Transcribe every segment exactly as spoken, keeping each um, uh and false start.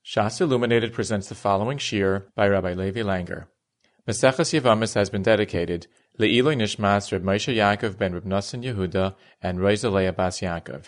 Shas Illuminated presents the following shir by Rabbi Levi Langer. Maseches Yevamis has been dedicated Le'iloi Nishmas Reb Moshe Yaakov ben Reb Nosson Yehuda and Rosa Bas Yaakov.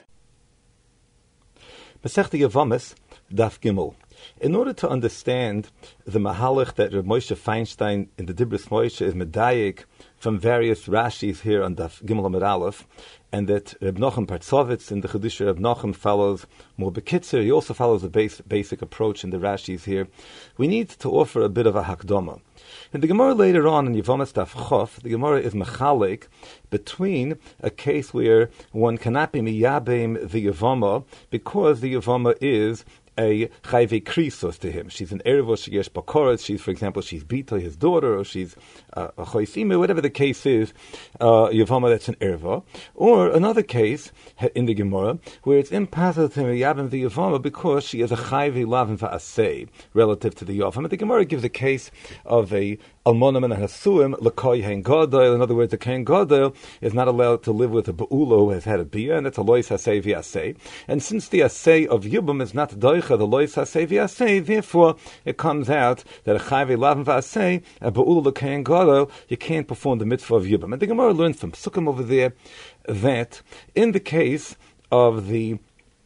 Masechta Yevamis, Daf Gimel. In order to understand the mahalach that Reb Moshe Feinstein in the Dibros Moshe is medayik from various Rashis here on Daf Gimel Amud Aleph, and that Reb Nochem Partzovitz in the Chedusha Reb Nochem follows more bekitzer, he also follows a base, basic approach in the Rashis here, we need to offer a bit of a hakdama. In the Gemara later on in Yevamis Daf Chof, the Gemara is mechalek between a case where one cannot be miyabim the Yevama because the Yevama is a chayve krisos to him. She's an ervo, she yesh bakoros, she's, for example, she's bita, his daughter, or she's uh, a choisime, whatever the case is, uh, Yevama, that's an ervo. Or another case in the Gemara, where it's impossible to miyabim the Yevama because she is a chayve lavin va'aseh, relative to the Yevama. The Gemara gives a case of a almonim and a hasuim, l'koi hen gadol. In other words, the kohen gadol is not allowed to live with a ba'ula who has had a bia, and that's a lois hasei v'asei. And since the asei of yibum is not doicha, the lois hasei v'asei, therefore it comes out that a chayve lavin v'asei, a ba'ula l'kohen gadol, you can't perform the mitzvah of yibum. And the Gemara learns from Sukkim over there that in the case of the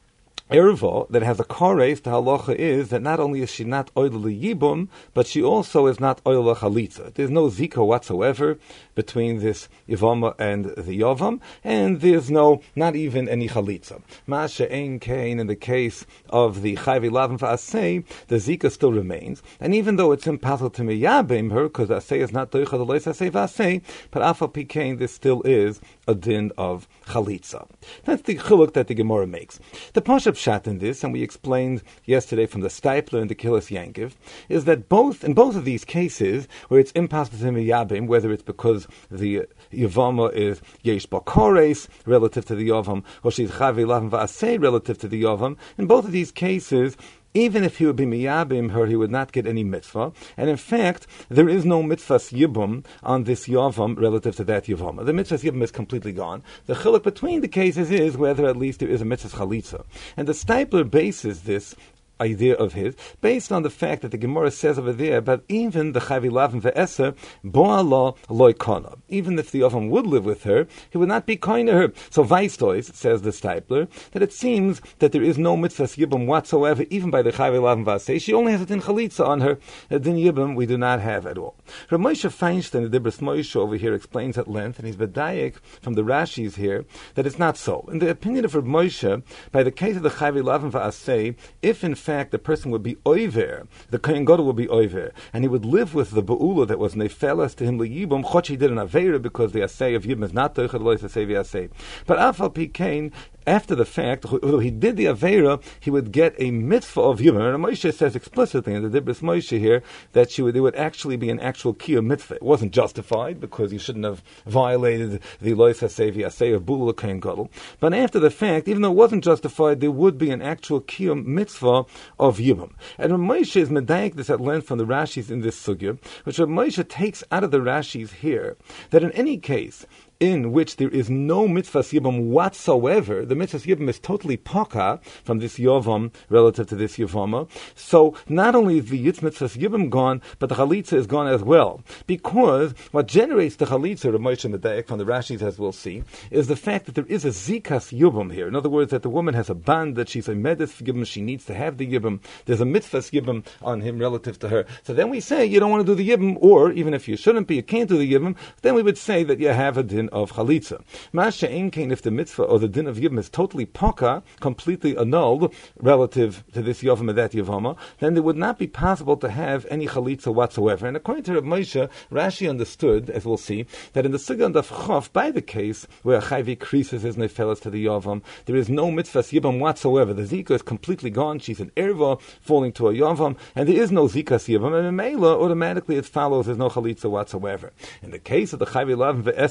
Erva that has a kares, the halacha is that not only is she not oil yibum, but she also is not oil chalitza. There's no zika whatsoever between this Yevama and the Yavam, and there's no, not even any chalitza. Masha ein kain in the case of the chayve lavin v'asei, the zika still remains, and even though it's impossible to miyabim her, because the asei is not doicha the lois asei v'asei, but afal pikein, this still is a din of chalitza. That's the chiluk that the Gemara makes. The Pashup Shat in this, and we explained yesterday from the Stipler and the Kilis Yankiv, is that both in both of these cases, where it's impossible to miyabim, whether it's because the Yevama is yesh bakores relative to the Yavam, or she's chavi lavin va'asei relative to the Yavam, in both of these cases, even if he would be miyabim her, he would not get any mitzvah. And in fact, there is no mitzvahs yibum on this yavam relative to that yavama. The mitzvahs yibum is completely gone. The chiluk between the cases is whether at least there is a mitzvahs chalitza. And the Stipler bases this idea of his, based on the fact that the Gemara says over there, but even the Chavi Lavin Ve'eser, Bo'ala loy kana. Even if the Yavam would live with her, he would not be kind to her. So Weistois, says the Stipler, that it seems that there is no mitzvah yibum whatsoever, even by the Chavi Lavin Ve'eser. She only has a din chalitza on her. A din yibum we do not have at all. Rav Moshe Feinstein, the Dibros Moshe over here, explains at length, and he's bedayik from the Rashis here, that it's not so. In the opinion of Rav Moshe, by the case of the Chavi Lavin Ve'eser, if in fact fact the person would be oiver, the kohen gadol would be oiver, and he would live with the ba'ula that was nefelas to him liyibum, chot he did an avera because the asay of yibum is not toichad lois asay v'asay. But afal pikein, after the fact, although he did the Aveira, he would get a mitzvah of Yibum. And Moshe says explicitly in the Dibros Moshe here that she would, there would actually be an actual kiyum mitzvah. It wasn't justified because you shouldn't have violated the lois hasevi asay of bula kohen gadol. But after the fact, even though it wasn't justified, there would be an actual kiyum mitzvah of Yibum. And Moshe is medayik this at length from the Rashis in this sugya, which Moshe takes out of the Rashis here, that in any case in which there is no mitzvah yibum whatsoever, the mitzvah yibum is totally paka from this yovam relative to this yavama. So not only is the yitz mitzvah yibum gone, but the chalitza is gone as well. Because what generates the chalitza, Rav Moshe Medayek from the Rashis, as we'll see, is the fact that there is a zikas yibum here. In other words, that the woman has a band, that she's a medis yibum, she needs to have the yibum. There's a mitzvah yibum on him relative to her. So then we say you don't want to do the yibum, or even if you shouldn't be, you can't do the yibum, then we would say that you have a din of chalitza. Masha ein kain, if the mitzvah or the din of yibum is totally paka, completely annulled relative to this yavam and that yavama, then there would not be possible to have any chalitza whatsoever. And according to Rav Moshe, Rashi understood, as we'll see, that in the Sugya of Chof, by the case where a chayvi krisis is nefelas to the yavam, there is no mitzvah yibum whatsoever. The zika is completely gone. She's an erva falling to a yavam, and there is no zika yibum. And in Meila, automatically it follows there's no chalitza whatsoever. In the case of the chayvi lavin ve'eser, the reason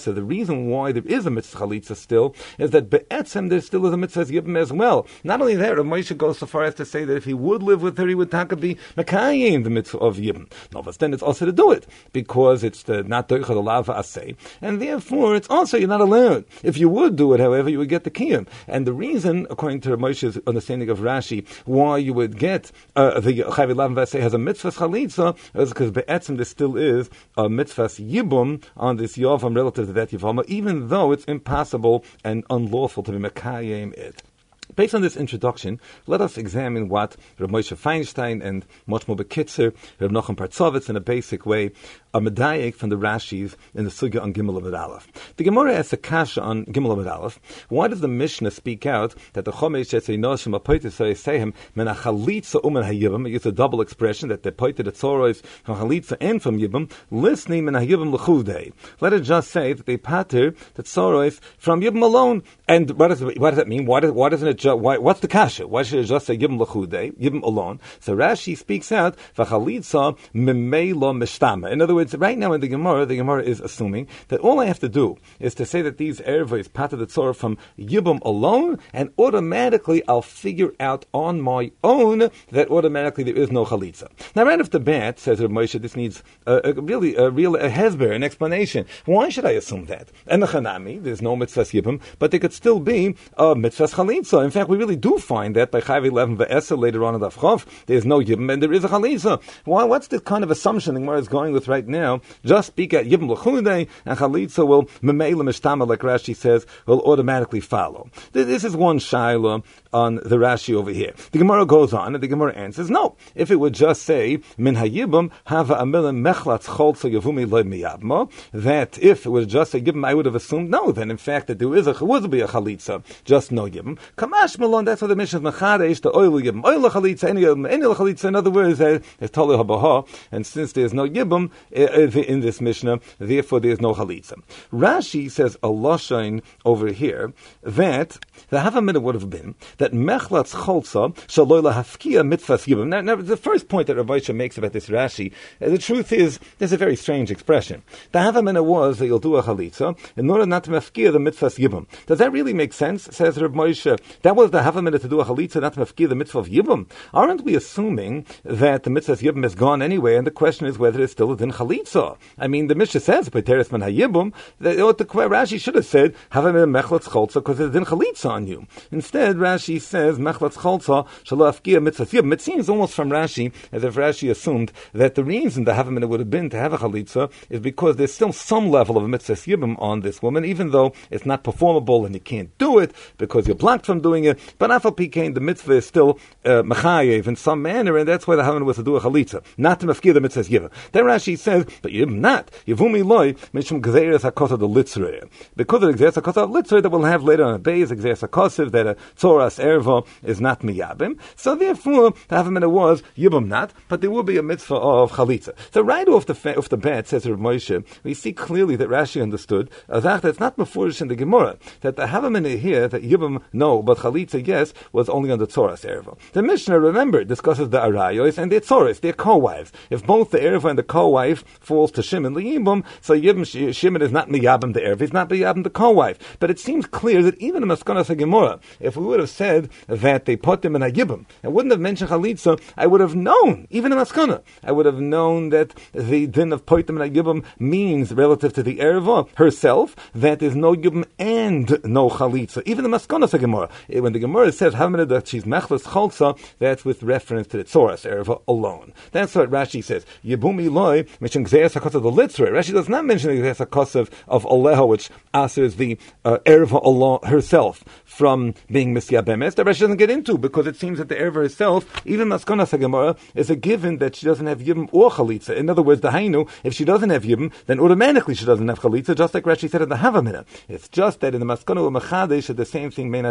reason why there is a mitzvah chalitza still is that be'etzem there still is a mitzvah yibum as well. Not only that, Rav Moshe goes so far as to say that if he would live with her, he would taka be mekayim the mitzvah of yibum. No, but then it's also to do it because it's the not doicha the lava asay, and therefore it's also you're not allowed. If you would do it, however, you would get the kiyum. And the reason, according to Rav Moshe's understanding of Rashi, why you would get uh, the chayv lava asay has a mitzvah chalitza is because be'etzem there still is a mitzvah yibum on this yavam relative to that yavama, even though it's impossible and unlawful to be mekayim it. Based on this introduction, let us examine what Rav Moshe Feinstein and much more bekitzer, Rav Nachum Partzovitz in a basic way, a medayek from the Rashis in the Sugya on Gimel Amud Aleph. The Gemara asks a kasha on Gimel Amud Aleph. Why does the Mishnah speak out that the Chomesh Yetzei Noshim Apoitis Sayhem Men Achalitza Umen Hayibam? It uses a double expression that they pointed at Tzorois from Chalitza and from Yibam, listening Men Hayibam L'chudei. Let it just say that they pater the Tzorois from Yibam alone. And what does it, what does that mean? Why, does, why doesn't it just, why, what's the kasha? Why should it just say Yibam L'chudei, Yibam alone? So Rashi speaks out V'chalitza Mimei Lo Mishtama. In other words, right now in the Gemara, the Gemara is assuming that all I have to do is to say that these ervos pater the tzorah from Yibam alone, and automatically I'll figure out on my own that automatically there is no chalitza. Now, right off the bat, says Rav Moshe, this needs a, a really a real a hesber, an explanation. Why should I assume that? And the Chanami, there's no mitzvah Yibam, but there could still be a mitzvah chalitza. In fact, we really do find that by Chayv eleven ve'eser later on in the Avchav, there's no Yibam and there is a chalitza. Why? What's the kind of assumption the Gemara is going with right now? Just speak at Yibam L'chudei, and Chalitza will, Memela Mishtama, like Rashi says, will automatically follow. This is one shaila on the Rashi over here. The Gemara goes on, and the Gemara answers, no. If it would just say, Min Hayibam, Hava Amilim Mechlatz Cholza Yavumi Lo Miyabma, that if it would just say Yibam, I would have assumed no, then in fact that there is a, would be a Chalitza, just no Yibam. Kamash Malon, that's what the mission of Mechadesh, the Oil Yibam, Oil Chalitza, any any Chalitza, in other words, it's Tolu Habaha, and since there's no Yibam in this Mishnah, therefore there is no Chalitza. Rashi says a Lashon over here that the Havamina would have been that Mechlatz Cholza Shaloy Lahafkia Mitzvahs Yibam. Now, now, the first point that Rav Moshe makes about this Rashi, uh, the truth is, there's a very strange expression. The Havamina was that you'll do a Chalitza in order not to mafkia the Mitzvahs Yibam. Does that really make sense? Says Rav Moshe. That was the Havamina to do a Chalitza, not to mafkia the Mitzvah of Yibam. Aren't we assuming that the Mitzvahs Yibam is gone anyway, and the question is whether it's still within Chalitza? I mean, the Mishnah says, Peteres Man Hayibum, that the Rashi should have said, Havamina Mechlatz Cholza, because it's in Chalitza on you. Instead, Rashi says, Mechlatz Cholza, Shalafkia Mitzvah Yibam. It seems almost from Rashi, as if Rashi assumed that the reason the Havamina would have been to have a Chalitza is because there's still some level of Mitzvah Yibam on this woman, even though it's not performable and you can't do it because you're blocked from doing it. But Afal Pikein, the mitzvah is still uh, Mechayev in some manner, and that's why the Havamina was to do a Chalitza, not to mafkia the Mitzvah Yibam. Then Rashi says, but Yibam not. Yivumi loy, mishum gzeres hakota the litzrei. Because of the gzeres hakota of litzrei that we'll have later on a base, gzeres hakosiv, that a tzoras erva is not miyabim. So therefore, the Havamina was Yibam not, but there will be a mitzvah of Chalitza. So right off the fa- off the bat, says Rav Moshe, we see clearly that Rashi understood uh, that it's not mefurish in the Gemara, that the Havamina here, that Yibam no, but Chalitza yes, was only on the tzoras erva. The Mishnah, remember, discusses the arayos and their tzoras, their co-wives. If both the erva and the co-wife falls to Shimon Liyibum, so Yibam, Shimon is not miyabim the erva, he's not miyabim the co-wife. But it seems clear that even in Maskonas HaGemara, if we would have said that they put them in a Yibam, and wouldn't have mentioned Chalitza, I would have known, even in Maskana, I would have known that the din of Poitim and Yibam means, relative to the erva herself, that there's no Yibam and no Chalitza. Even in Maskonas HaGemara, when the Gemara says that she's Mechlas Cholza, that's with reference to the Tzoras erva alone. That's what Rashi says. Yibumi loy, mention Gzeres HaKosav the Litzrei. Rashi does not mention the Gzeres HaKosav of Aleha, which answers the uh, erva alone herself from being misyabemes. That Rashi doesn't get into, because it seems that the erva herself, even Maskonas HaGemara, is a given that she doesn't have Yibam or Chalitza. In other words, the Hainu, if she doesn't have Yibam, then automatically she doesn't have Chalitza, just like Rashi said in the Havamina. It's just that in the Maskana or Mechadesh, the same thing may not be true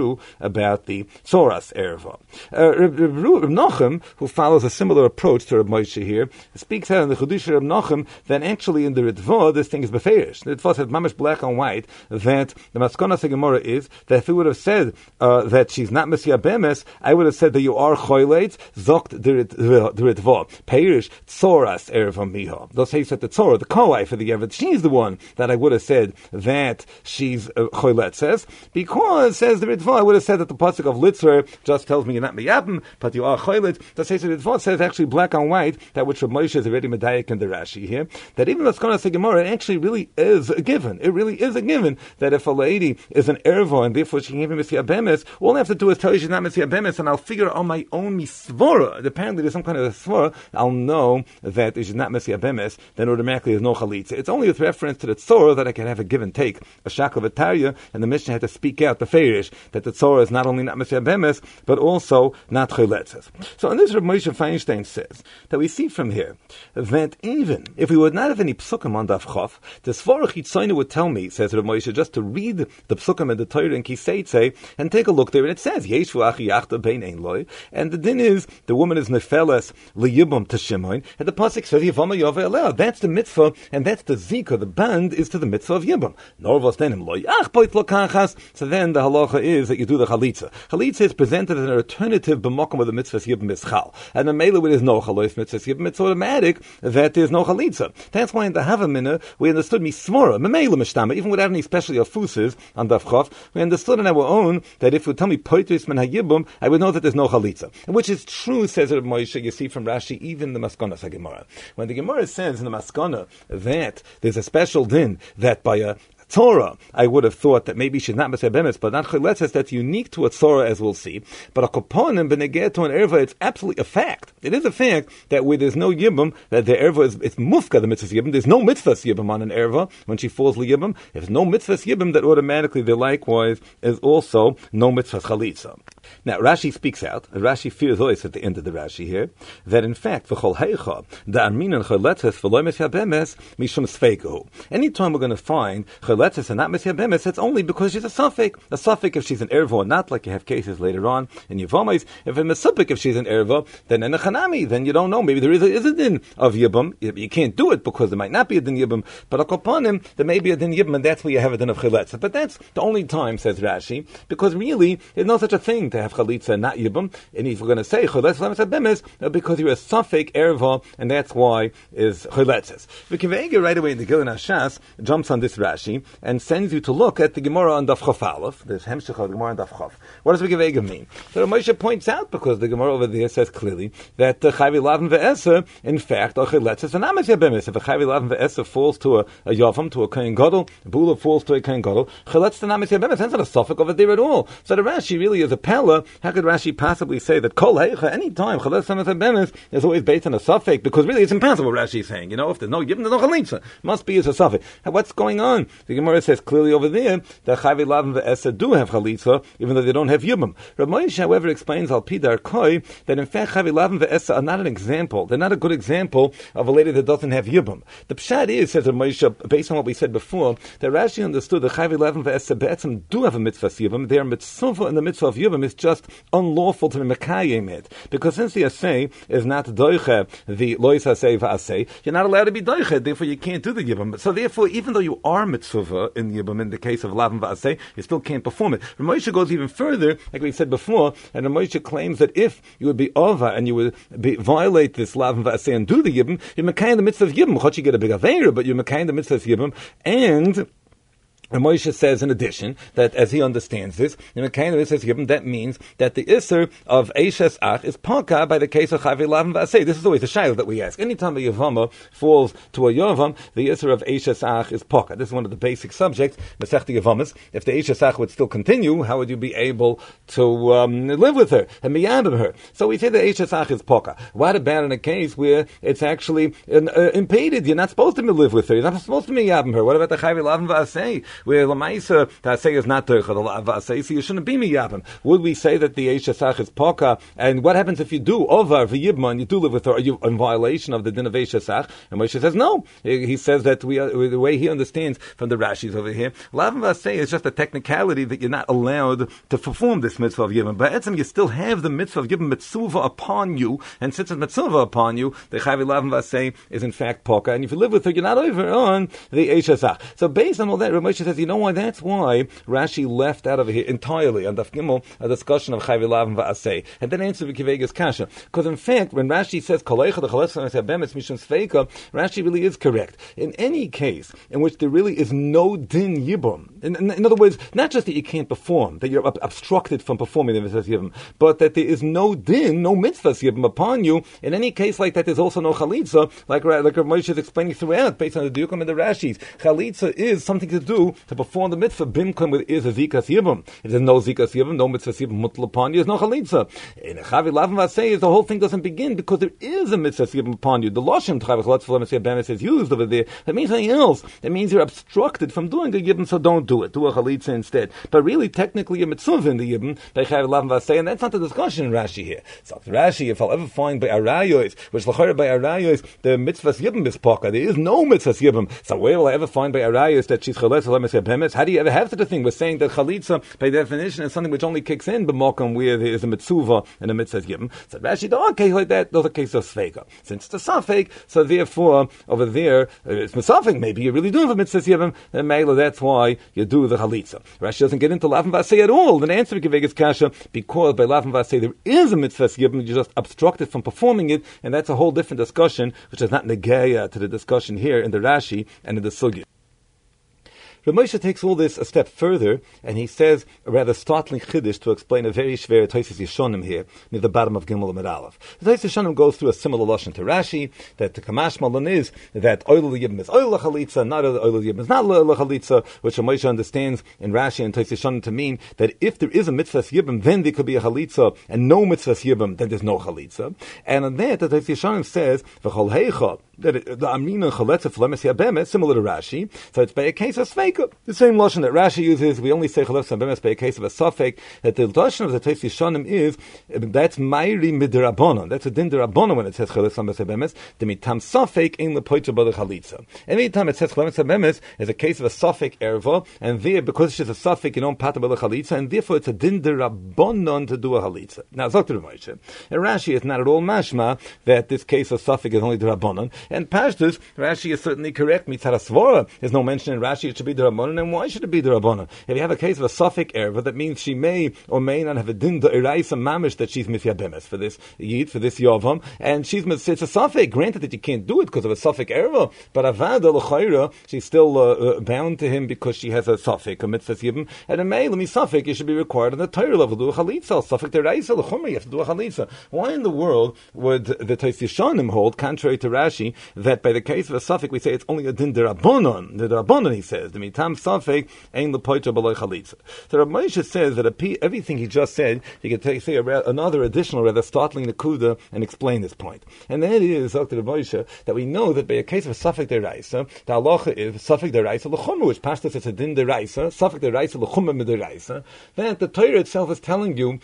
do about the Tzoras Erva. Uh, Reb, Reb, Reb Nochem, who follows a similar approach to Reb Moshe here, speaks out in the Chudusha Reb Nochem that actually in the Ritva this thing is beferish. The Ritva says mamish black and white that the Maskonas Gemara is that if we would have said uh, that she's not Messiah Bemes, I would have said that you are choyleit zokt the Ritva perish Tzoras Erva miha. They'll say that the Tzora, the Kowai for the Erva, she's the one that I would have said that she's uh, choyleit says because says the Ritva I would have said that the pasuk of Litzer just tells me you're not miyabim but you are choyleit. The Sefer Ritva says actually black and white that which Reb Moshe is already medayik in the Rashi here that even Maskonas Gemara it actually really is a given. It really is a given that if a lady is an erva and therefore she can give me Messiah Bemes, all I have to do is tell you she's not Messiah Bemes and I'll figure on my own misvora. Apparently there's some kind of svora. I'll know that if she's not Messiah Bemes, then automatically there's no chalitza. It's only with reference to the tzora that I can have a give and take, a shakel v'tarya, and the Mishnah had to speak out the ferish that the tzora is not only not Messiah Bemes, but also not choletzes. So in this Reb Moshe Feinstein says that we see from here that even if we would not have any psukim on Daf Chof, the Svara Chitzoyne would tell me, says Reb Moshe, just to read the psukim in the Torah in Kiseitze and take a look there, and it says Yeshu Achi Yachta Bein Ein Loi, and the din is the woman is nefeles liyibum to Shimon, and the pasuk says Yivama Yove Eleh. That's the mitzvah, and that's the zika. The band is to the mitzvah of yibum. Norvos denim loy ach poit lokachas. So then the halacha is that you do the chalitza. Chalitza is presented as an alternative b'mokum of the mitzvah yibum is chal, and the mela where there's no chalois mitzvah yibum, it's automatic that there's no chalitza. That's why in the Havamina we understood mismora memela mishtama, even without any special afuses on Daf Chof, we understood on our own that if you tell me poitris min hayibum, I would know that there's no chalitza, which is true, says Reb Moshe. You see from Rashi, even the Maskonas Gemara, when the Gemara says in the Maskana that there's a special din that by a Torah, I would have thought that maybe she's not Messiah Bemes, but not Choletzes, that's unique to a Torah, as we'll see. But a Koponim, Benegeh to an Erva, it's absolutely a fact. It is a fact that where there's no Yibum, that the Erva is, it's Mufka, the Mitzvah Yibum. There's no Mitzvah Yibum on an Erva when she falls Yibum. If there's no Mitzvah Yibum, that automatically there likewise is also no Mitzvah Chalitza. Now, Rashi speaks out, Rashi fears always at the end of the Rashi here, that in fact, V'chol Heicha, the Armin and Choletzes, V'loi Messiah Bemes, Mishum Sfeiko. Anytime we're going to find Choletzes and not Messiah Bemes, it's only because she's a suffix. A suffix if she's an erva or not, like you have cases later on in Yevamos. If a mesupik if she's an erva, then in a chanami, then you don't know. Maybe there is a, is a din of yibum. You can't do it because there might not be a din yibum. But a kopanim, there may be a din yibum, and that's where you have a din of chalitza. But that's the only time, says Rashi, because really there's no such a thing to have chalitza and not yibum. And if we're going to say choletz Messiah Bemes, because you're a suffix erva, and that's why is choletzes. V'kiveiga right away in the Gilin Hashas jumps on this Rashi and sends you to look at the Gemara on Daf Chof Aleph. There's Hemshech of the Gemara on Daf Chof. What does V'kiveiga mean? So Moshe points out, because the Gemara over there says clearly that Chayvi Lavin Ve'eser, in fact, are choletzes and not Messiah Bemes. If a Chayvi Lavin Ve'eser falls to a, a Yavam, to a Kohen Gadol, a Bula falls to a Kohen Gadol, choletzes and not Messiah Bemes, that's not a suffix over there at all. So the Rashi really is a pella. How could Rashi possibly say that Kol Heicha, any time, choletzes and Messiah Bemes is always based on a suffix? Because really it's impossible, Rashi is saying. You know, if there's no Yibum, there's no chalitza. Must be as a suffix. What's going on? The Gemara says clearly over there that Chayvi Lavin Ve'eser do have chalitza, even though they don't have Yibum. Reb Moshe, however, explains al Pidar Koi that in fact Chayvi Lavin Ve'eser are not an example. They're not a good example of a lady that doesn't have Yibum. The pshat is, says Reb Moshe, based on what we said before, that Rashi understood that Chayvi Lavin Ve'eser Be'etzim do have a mitzvah Yibum. Their mitzvah in the mitzvah of Yibum is just unlawful to be mekayim it, because since the asay is not doiche the lois asay v'asay, you're not allowed to be doiche. Therefore, you can't do the Yibum. So therefore, even though you are mitzvah in Yibum, in the case of Lavin v'asay, you still can't perform it. Ramosha goes even further, like we said before, and Ramosha claims that if you would be ova and you would be, violate this Lavin v'asay and do the Yibum, you're mekayim the mitzvah of Yibum. Chot you get a big aveira, but you're mekayim the mitzvah of Yibum, and And Moshe says, in addition, that as he understands this, in the kind of this given, that means that the Isser of Eishes Ach is Paka by the case of Chayvi Lavin V'aseh. This is always a shayla that we ask. Anytime a Yavama falls to a Yavam, the Isser of Eishes Ach is Paka. This is one of the basic subjects, Masechta Yavamas. If the Eishes Ach would still continue, how would you be able to um, live with her and miyabim her? So we say the Eishes Ach is Paka. What about in a case where it's actually uh, impeded? You're not supposed to live with her. You're not supposed to miyabim her. What about the Chayvi Lavin V'aseh? where Lamaisa Tasei is not Turcha, the Lavasei, so you shouldn't be Miyabim. Would we say that the Eishasach is Poka? And what happens if you do Ovar v'Yibma and you do live with her? Are you in violation of the din of Eishasach? And Moshe says no. He says that we are, the way he understands from the Rashis over here, Lavasei is just a technicality that you're not allowed to perform this mitzvah of Yibam. But etzem, you still have the mitzvah of Yibam mitzvah upon you, and since it's mitzvah upon you, the Chavi Lavasei is in fact Poka, and if you live with her, you're not over on the Eishasach. So based on all that, Rav Moshe says, you know why? That's why Rashi left out of here entirely on Daf Gimel a discussion of Chayv Lav and Va'aseh, and then answer Kivega's kasha. Because in fact, when Rashi says Koleicha the Chaletzah Bemis Mishum Sveika, Rashi really is correct. In any case in which there really is no din yibum, in, in, in other words, not just that you can't perform, that you're ob- obstructed from performing the mitzvahs yibum, but that there is no din, no mitzvahs yibum upon you. In any case like that, there's also no chalitza, like like Rav Moshe is explaining throughout, based on the Diukim and the Rashis. Chalitza is something to do to perform the mitzvah. Bimkom with is a zikas yibum. If there's no zikas yibum, no mitzvah yibum mutal upon you, there's no chalitza. In a chavi lav vasei, the whole thing doesn't begin because there is a mitzvah yibum upon you. The lashon chavi chalatzah bemis is used over there. That means something else. That means you're obstructed from doing a yibum, so don't do it. Do a chalitza instead. But really, technically, a mitzvah in the yibum by chavi lav vasei, and that's not the discussion in Rashi here. So Rashi, if I'll ever find by arayos, which lachar by arayos, the mitzvah yibum is poka. There is no mitzvah yibum. So where will I ever find by arayos that she's chalatzah bemis? How do you ever have such a thing? We're saying that chalitza, by definition, is something which only kicks in b'mokum where there is a mitzvah and a mitzvah yibum. So Rashi, don't okay like that. Those are cases of sveika. Since it's a safek, so therefore over there uh, it's misafek. Maybe you're really doing the mitzvah yibum. Then mela, that's why you do the chalitza. Rashi doesn't get into lavan vasei at all. Then answer Kivegas kasha because by lavan vasei there is a mitzvah yibum. You're just obstructed from performing it, and that's a whole different discussion, which is not negaya to the discussion here in the Rashi and in the Sugya. Rav Moshe takes all this a step further, and he says a rather startling chiddush to explain a very shver Tosfos Yeshonim here, near the bottom of Gimel Amud Aleph. The Tosfos Yeshonim goes through a similar lashon to Rashi, that the Kamash Malon is that oil yibim is oil chalitza, not oil yibim is not oil chalitza, which Rav Moshe understands in Rashi and Tosfos Yeshonim to mean that if there is a mitzvah yibim, then there could be a chalitza, and no mitzvah yibim, then there's no chalitza. And on that, the Tosfos Yeshonim says v'chol heicha, that it, the amrina chalitza flemes yabemes, similar to Rashi, so it's by a case of sveika. The same lashon that Rashi uses, we only say chalitza yabemes by a case of a safek, that the lashon of the Tosfos Yeshonim is, that's mayri midrabanon, that's a din derabanon when it says chalitza yabemes, the mitam safek in the poitra b'the chalitza. Any time it says chalitza yabemes, is a case of a safek erva, and there, because it's a safek, you don't pata b'the chalitza, and therefore it's a din derabanon to do a chalitza. Now, Zok to Moshe, and Rashi is not at all mashma that this case of safek is only derabanon. And Pashtus, Rashi is certainly correct. Mitzad Svara, there's no mention in Rashi it should be the Rabbanon, and why should it be the Rabbanon? If you have a case of a safek erva, that means she may or may not have a din the eraisa mamish that she's mithyabemes for this yid, for this yavam, and she's it's a safek. Granted that you can't do it because of a safek erva, but avada l'chayra, she's still uh, uh, bound to him because she has a safek, a mitzvah yibim, and a may let me safek, you should be required on the Torah level do a chalitza, safek deraisa l'chumra, you have to do a chalitza. Why in the world would the Tosfos Yeshonim hold, contrary to Rashi, that by the case of a suffix we say it's only a din derabanon? The derabanon, he says, the mitam suffix ain't the poitra b'loy chalitza. So Rav Moshe says that a, everything he just said, he could take, say a, another additional, rather startling nakuda and explain this point. And that is, Doctor Rav Moshe, that we know that by a case of a suffix deraisa, the halacha is suffix deraisa l'chumra, which pashtus it's a din deraisa, suffix deraisa l'chumra mideraisa, that the Torah itself is telling you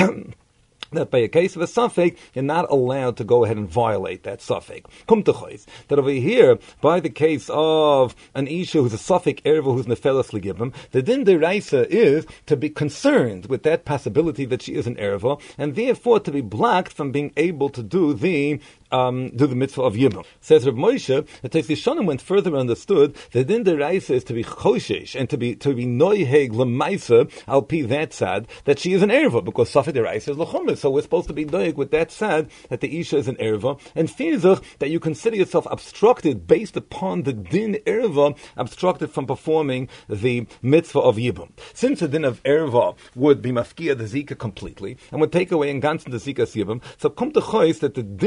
that by a case of a suffix, you're not allowed to go ahead and violate that suffix. Kum techois, that over here, by the case of an isha who's a suffix erva who's nefelas legibim, the din deraisa is to be concerned with that possibility that she is an erva, and therefore to be blocked from being able to do the Um, do the mitzvah of Yibum. Says Rav Moshe, the Tosfos Yeshonim went further and understood that din deraisa is to be choshesh and to be to be noiheg lemaisa al pi that sad that she is an erva because safek deraisa is lechumra. So we're supposed to be noiheg with that sad that the isha is an erva, and fearzach that you consider yourself obstructed based upon the din erva, obstructed from performing the mitzvah of Yibum. Since the din of erva would be mafkia the zika completely and would take away in ganzen the zika Yibum, so come to chois that the din need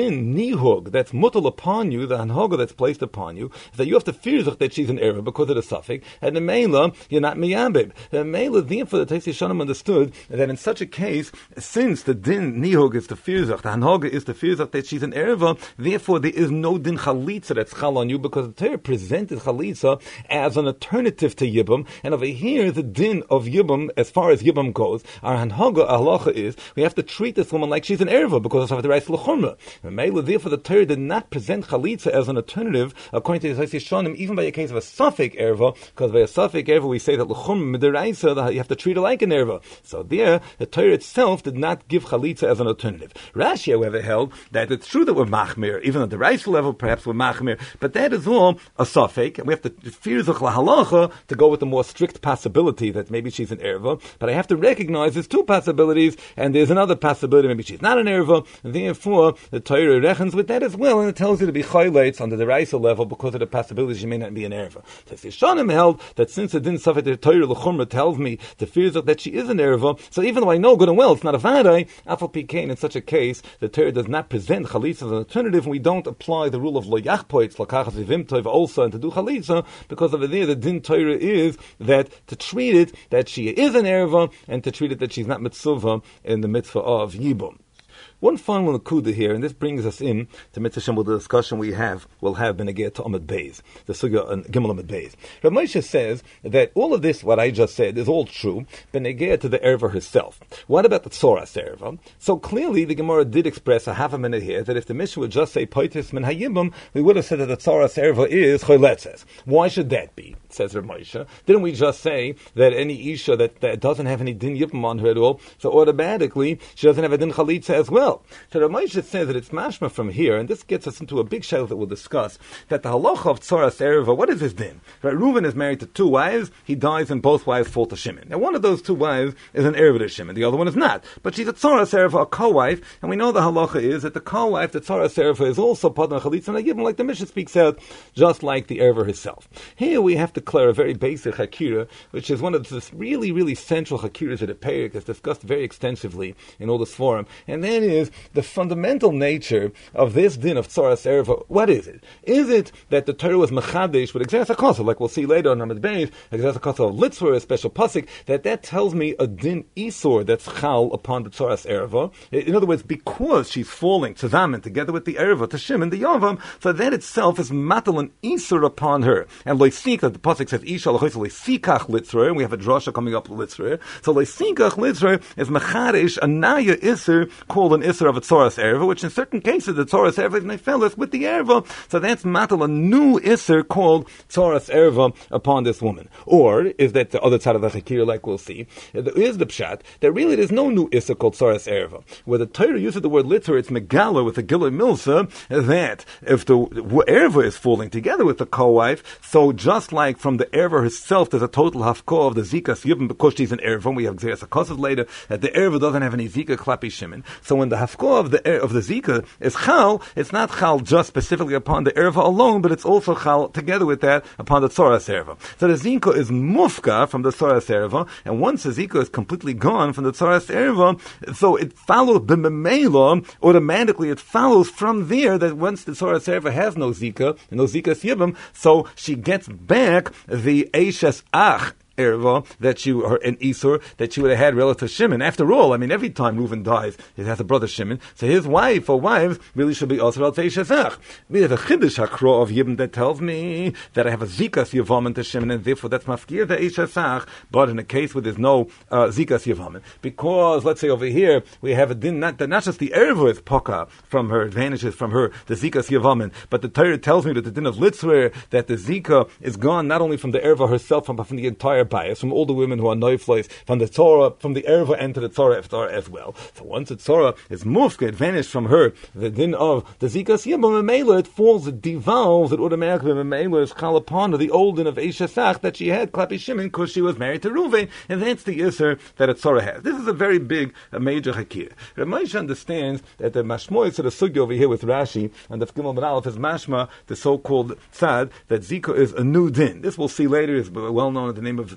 nihug that's mutal upon you, the hanhaga that's placed upon you, is that you have to fear that she's an erva because of the suffix, and the meila, you're not miyabib. The meila, therefore, the Teis Yeshanim understood that in such a case, since the din nihug is the firzach, the hanhaga is the firzach that she's an erva, therefore there is no din chalitza that's chal on you, because the Torah presented chalitza as an alternative to yibum, and over here the din of yibum, as far as yibum goes, our hanhaga halacha is we have to treat this woman like she's an erva because of the rights l'chumra. Therefore, the Torah did not present chalitza as an alternative, according to the Teis Yeshanim, even by a case of a suffix erva, because by a suffix erva we say that l'chumra midiraisa you have to treat her like an erva. So there, the Torah itself did not give chalitza as an alternative. Rashi, however, held that it's true that we're machmir, even at the rights level, perhaps we're machmir, but that is all a suffix, and we have to fear the halacha to go with the more strict possibility that maybe she's an erva. But I have to recognize there's two possibilities, and there's another possibility maybe she's not an erva. And therefore, the Torah reckons with that as well, and it tells you to be chayleitz under the raisa level because of the possibility she may not be an erva. So Yeshanim held that since it didn't suffer the Torah l'chumra tells me to fear that she is an erva, so even though I know good and well it's not a vaday, afal pikein in such a case the Torah does not present chalitza as an alternative, and we don't apply the rule of lo yachpoitz lakachas vivim tov also and to do chalitza, because over there the din Torah is that to treat it that she is an erva, and to treat it that she's not mitzvah in the mitzvah of yibum. One final nakuda here, and this brings us in to Mitzvah Shem, the discussion we have, will have Benegeh to Amud Beis, the Sugya and Gimel Amud Beis. Rav Moshe says that all of this, what I just said, is all true, Benegeh to the erva herself. What about the Tzoras erva? So clearly the Gemara did express a half a minute here that if the Mishnah would just say Poitis min hayibum, we would have said that the Tzoras erva is Choletzes. Why should that be? Says Rav Moshe. Didn't we just say that any Isha that, that doesn't have any din yibum on her at all, so automatically she doesn't have a din chalitza as well? So Rav Moshe says that it's mashma from here, and this gets us into a big shayla that we'll discuss, that the halacha of Tzoras erva, what is his din? Right, Reuven is married to two wives, he dies and both wives fall to Shimon. Now one of those two wives is an erva to Shimon, the other one is not. But she's a Tzoras erva, a co-wife, and we know the halacha is that the co-wife, the Tzoras erva, is also padna chalitza, and I give him like the Mishnah speaks out, just like the erva herself. Here we have to declare a very basic hakira, which is one of the really, really central hakiras at a perek that's discussed very extensively in all this forum, and that is the fundamental nature of this din of Tzoras erva. What is it? Is it that the Torah was mechadesh with Exeres HaKosov, like we'll see later on Amud Beis, Exeres HaKosov of Litzvah, a special pasuk, that that tells me a din isur that's chal upon the Tzoras erva. In other words, because she's falling tzazamen together with the erva to Shimon, the yavam, so that itself is matal an isur upon her. And loisik, that the pasuk says isha loisikach litzra, and we have a drasha coming up litzra. So loisikach litzra is mechadesh a naya isur called an isur of a Tzoras erva, which in certain cases the Tzoras erva is nefeles with the erva, so that's matal a new isser called Tzoras erva upon this woman. Or is that the other side of the hakir, like we'll see? There is the pshat that really there's no new isser called Tzoras erva. Where the Torah uses the word litzer, it's megala with a gilui milsa, that if the erva is falling together with the co-wife, so just like from the erva herself there's a total hafko of the zikas yibum because she's an erva, and we have Xeres HaKosov later that the erva doesn't have any zika klapi Shimon. So when the hafko of the of the zika is chal, it's not chal just specifically upon the erva alone, but it's also chal together with that upon the Tzoras erva. So the zika is mufka from the Tzoras erva, and once the zika is completely gone from the Tzoras erva, so it follows b'memela, automatically it follows from there that once the Tzoras erva has no zika, and no zika yibum, so she gets back the eishes ach erva that she, or an isur that she would have had relative to Shimon. After all, I mean, every time Reuven dies, he has a brother Shimon, so his wife or wives really should be also al teishazach. We have a chiddush hakro of Yibam that tells me that I have a zikas yavamin to Shimon, and therefore that's mafkir the eishazach. But in a case where there's no uh, zikas yavamin, because let's say over here we have a din not that not just the erva is poka from her advantages from her the zikas yavamin, but the Torah tells me that the din of litzver that the zika is gone not only from the erva herself, but from the entire bias, from all the women who are noiflois, from the Torah, from the erva and to the Torah iftar as well. So once the Torah is moved, it vanished from her, the din of the zikas yibam memela, it falls, it devolves, it automatically memela is chal upon her, the old din of Eishasach that she had klapi Shimon because she was married to Reuven, and that's the isser that a Torah has. This is a very big, a major hakir. Rav Moshe understands that the mashmois of the sugya over here with Rashi and the Gimel Ben Aleph is mashma, the so-called tzad, that zika is a new din. This we'll see later, is well known in the name of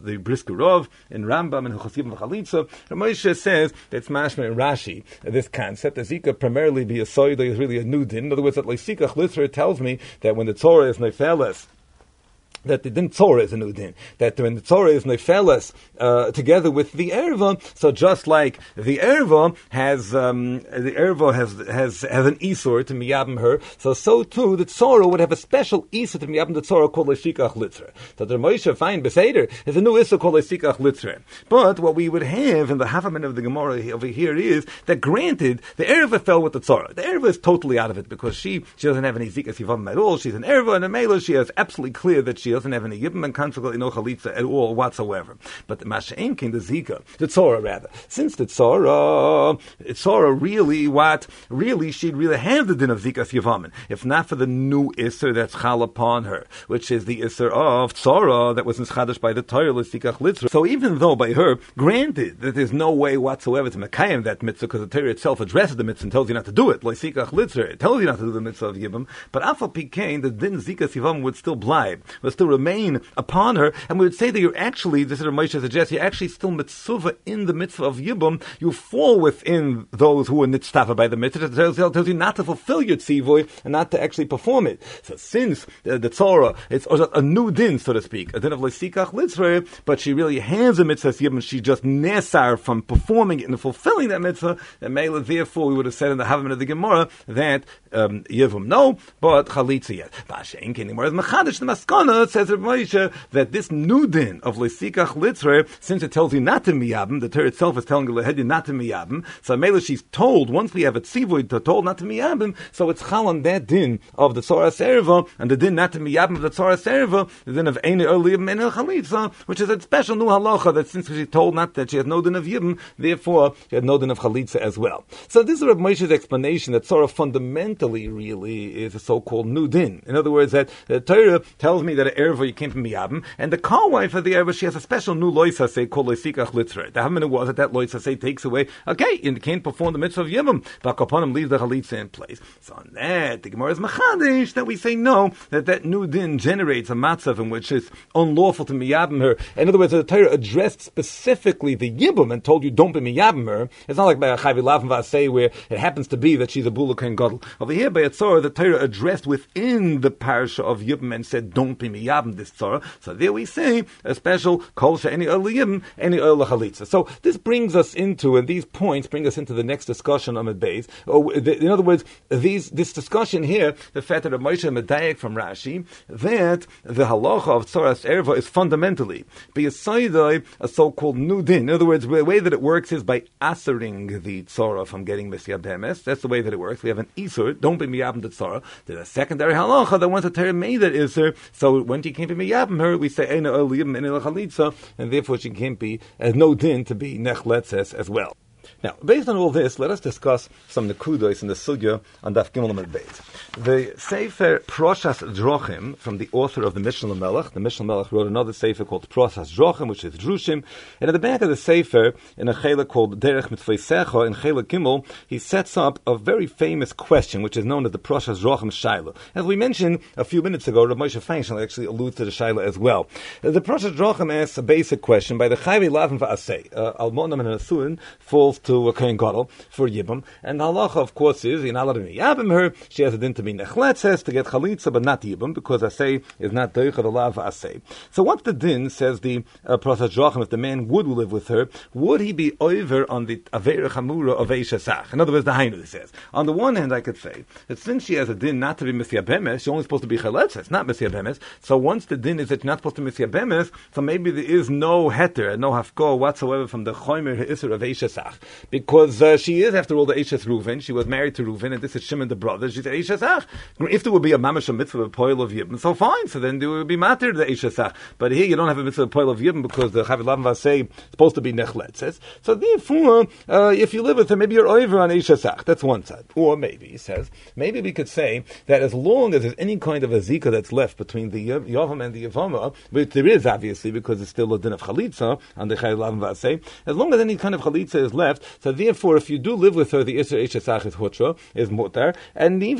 of the Brisker Rov in Rambam and Hilchos Yibum Chalitza, Moshe says that it's mashma in Rashi, this concept, that Zika primarily be a soida is really a new din. In other words, that Leisikach Litzra tells me that when the Torah is Nefeles, that the din Torah is a new din. That when the Torah is nefeles uh, together with the erva, so just like the erva has um, the erva has has has an isur to miyabim her, so so too the Torah would have a special isur to miyabim the Torah called leishikach litzra. So the Moshe fine beseder is a new isur called leishikach litzra. But what we would have in the havamin of the Gemara over here is that granted the erva fell with the Torah. The erva is totally out of it because she she doesn't have any zikas yivam at all. She's an erva and a mela. She is absolutely clear that she doesn't have any yibum and consequently no chalitza at all whatsoever. But the Masha'en came the Zika, the Torah rather. Since the Torah, Torah really what? Really, she'd really have the din of Zika Yavamin, if not for the new Isser that's chal upon her, which is the Isser of Torah that was nishadash by the Torah, L'Zikach Litzra. So even though by her, granted that there's no way whatsoever to Mekayim that mitzvah, because the Torah itself addresses the mitzvah and tells you not to do it, L'Zikach Litzra, it tells you not to do the mitzvah of Yibum, but Afal Pikain, the din Zika Yavamin would still blibe, would still remain upon her, and we would say that you're actually, this is what Moshe suggests, you're actually still mitzvah in the mitzvah of Yibum. You fall within those who are nitztafa by the mitzvah. It tells, tells you not to fulfill your tzivoy and not to actually perform it. So since uh, the Torah, it's a new din, so to speak, a din of Leisikach Litzra, but she really has a mitzvah Yibum, she just nesar from performing it and fulfilling that mitzvah, and Mela, therefore, we would have said in the Havamin of the Gemara that um, Yibum no, but Chalitza yet. Ba'ashein kein Gemara is Mechadish, the Maskana, says Moshe, that this new din of Leisikach Litzra, since it tells you not to miyabim, the Torah itself is telling you not to miyabim, so Mela, she's told, once we have a tzivoid to told not to miyabim, so it's chal on that din of the Tzara Serva, and the din not to miyabim of the Tzara Serva, the din of Ein Earliyim and Chalitza, which is a special new halacha that since she's told not that she has no din of yibim, therefore she had no din of Chalitza as well. So this is Reb Moshe's explanation that Tzara fundamentally really is a so-called new din. In other words, that the Torah tells me that an erva you came from miyabim, and the car wife of the erva, she has a special new loisa say called Leisikach Litzra. The Havamin was that that loisa say takes away, okay, you can't perform the mitzvah of yibim, but upon him leaves the Chalitza in place. So on that, the Gemara is machadish, that we say no, that that new din generates a matzav in which it's unlawful to miyabim her. In other words, the Torah addressed specifically the yibum and told you don't be miyabim her. It's not like by a chayvi lavim v'asei where it happens to be that she's a bula ken gadol. Over here by a tzorah, the Torah addressed within the parsha of yibum and said don't be miyabim this tzorah. So there we say a special kol she'eni oil yibum, any oil chalitza. So this brings us into, and these points bring us into the next discussion on the base. In other words, these this discussion here, the fact that Moshe medayek from Rashi, that the halacha of tzoras erva is fundamentally b'yasaydai a so-called new din. In other words, the way that it works is by asering the tzora from getting misyabemes. That's the way that it works. We have an isur, don't be miyabim the tzora. There's a secondary halacha that once the Torah made that isur, so when she can't be miyabim her, we say eina oil yibum ena chalitza, and therefore she can't be as no din to be nechletzes as well. Now, based on all this, let us discuss some nekudos in the sugya on Daf Gimel Amud Beis. The Sefer Proshas Drochim, from the author of the Mishnah Melech, the Mishnah Melech wrote another Sefer called Proshas Drochim, which is Drushim, and at the back of the Sefer, in a chela called Derech Mitzvaysecha, in Chela Gimel, he sets up a very famous question, which is known as the Proshas Drochim Shaila. As we mentioned a few minutes ago, Rav Moshe Feinstein actually alludes to the Shaila as well. The Proshas Drochim asks a basic question by the Chayvi Lavim V'asei. Almonam and Asuin falls to a Kohen Gadol for Yibum, and the halacha, of course, is you're not allowed to Yibum her. She has a din to be nechletzes to get chalitza, but not Yibum, because Asay is not doicha the lav Asay. So what's the din? Says the uh, Proshas Drochim, if the man would live with her, would he be over on the avera chamura of eishasach? In other words, the hainu says. On the one hand, I could say that since she has a din not to be misyabemes, she's only supposed to be chaletzes, not misyabemes. So once the din is that you're not supposed to misyabemes, so maybe there is no heter, no hafko whatsoever from the chomer isur of eishasach. Because uh, she is, after all, the Eishes Reuven. She was married to Reuven, and this is Shimon the brother. She's Eishes Ach. If there would be a mamash mitzvah of poil of Yibum, so fine. So then there would be matter the Eishes Ach. But here you don't have a mitzvah of poil of Yibum because the Chavil Lavan Vasei is supposed to be Nechletzes. So therefore, uh, if you live with her, maybe you're over on Eishes Ach. That's one side. Or maybe, he says, maybe we could say that as long as there's any kind of a zika that's left between the Yavam and the Yavama, which there is obviously because it's still a din of Chalitza on the Chavil Lavan Vasei, as long as any kind of Chalitza is left, so therefore, if you do live with her, the Isser Eishasach is Hutra, is Mutar, and even by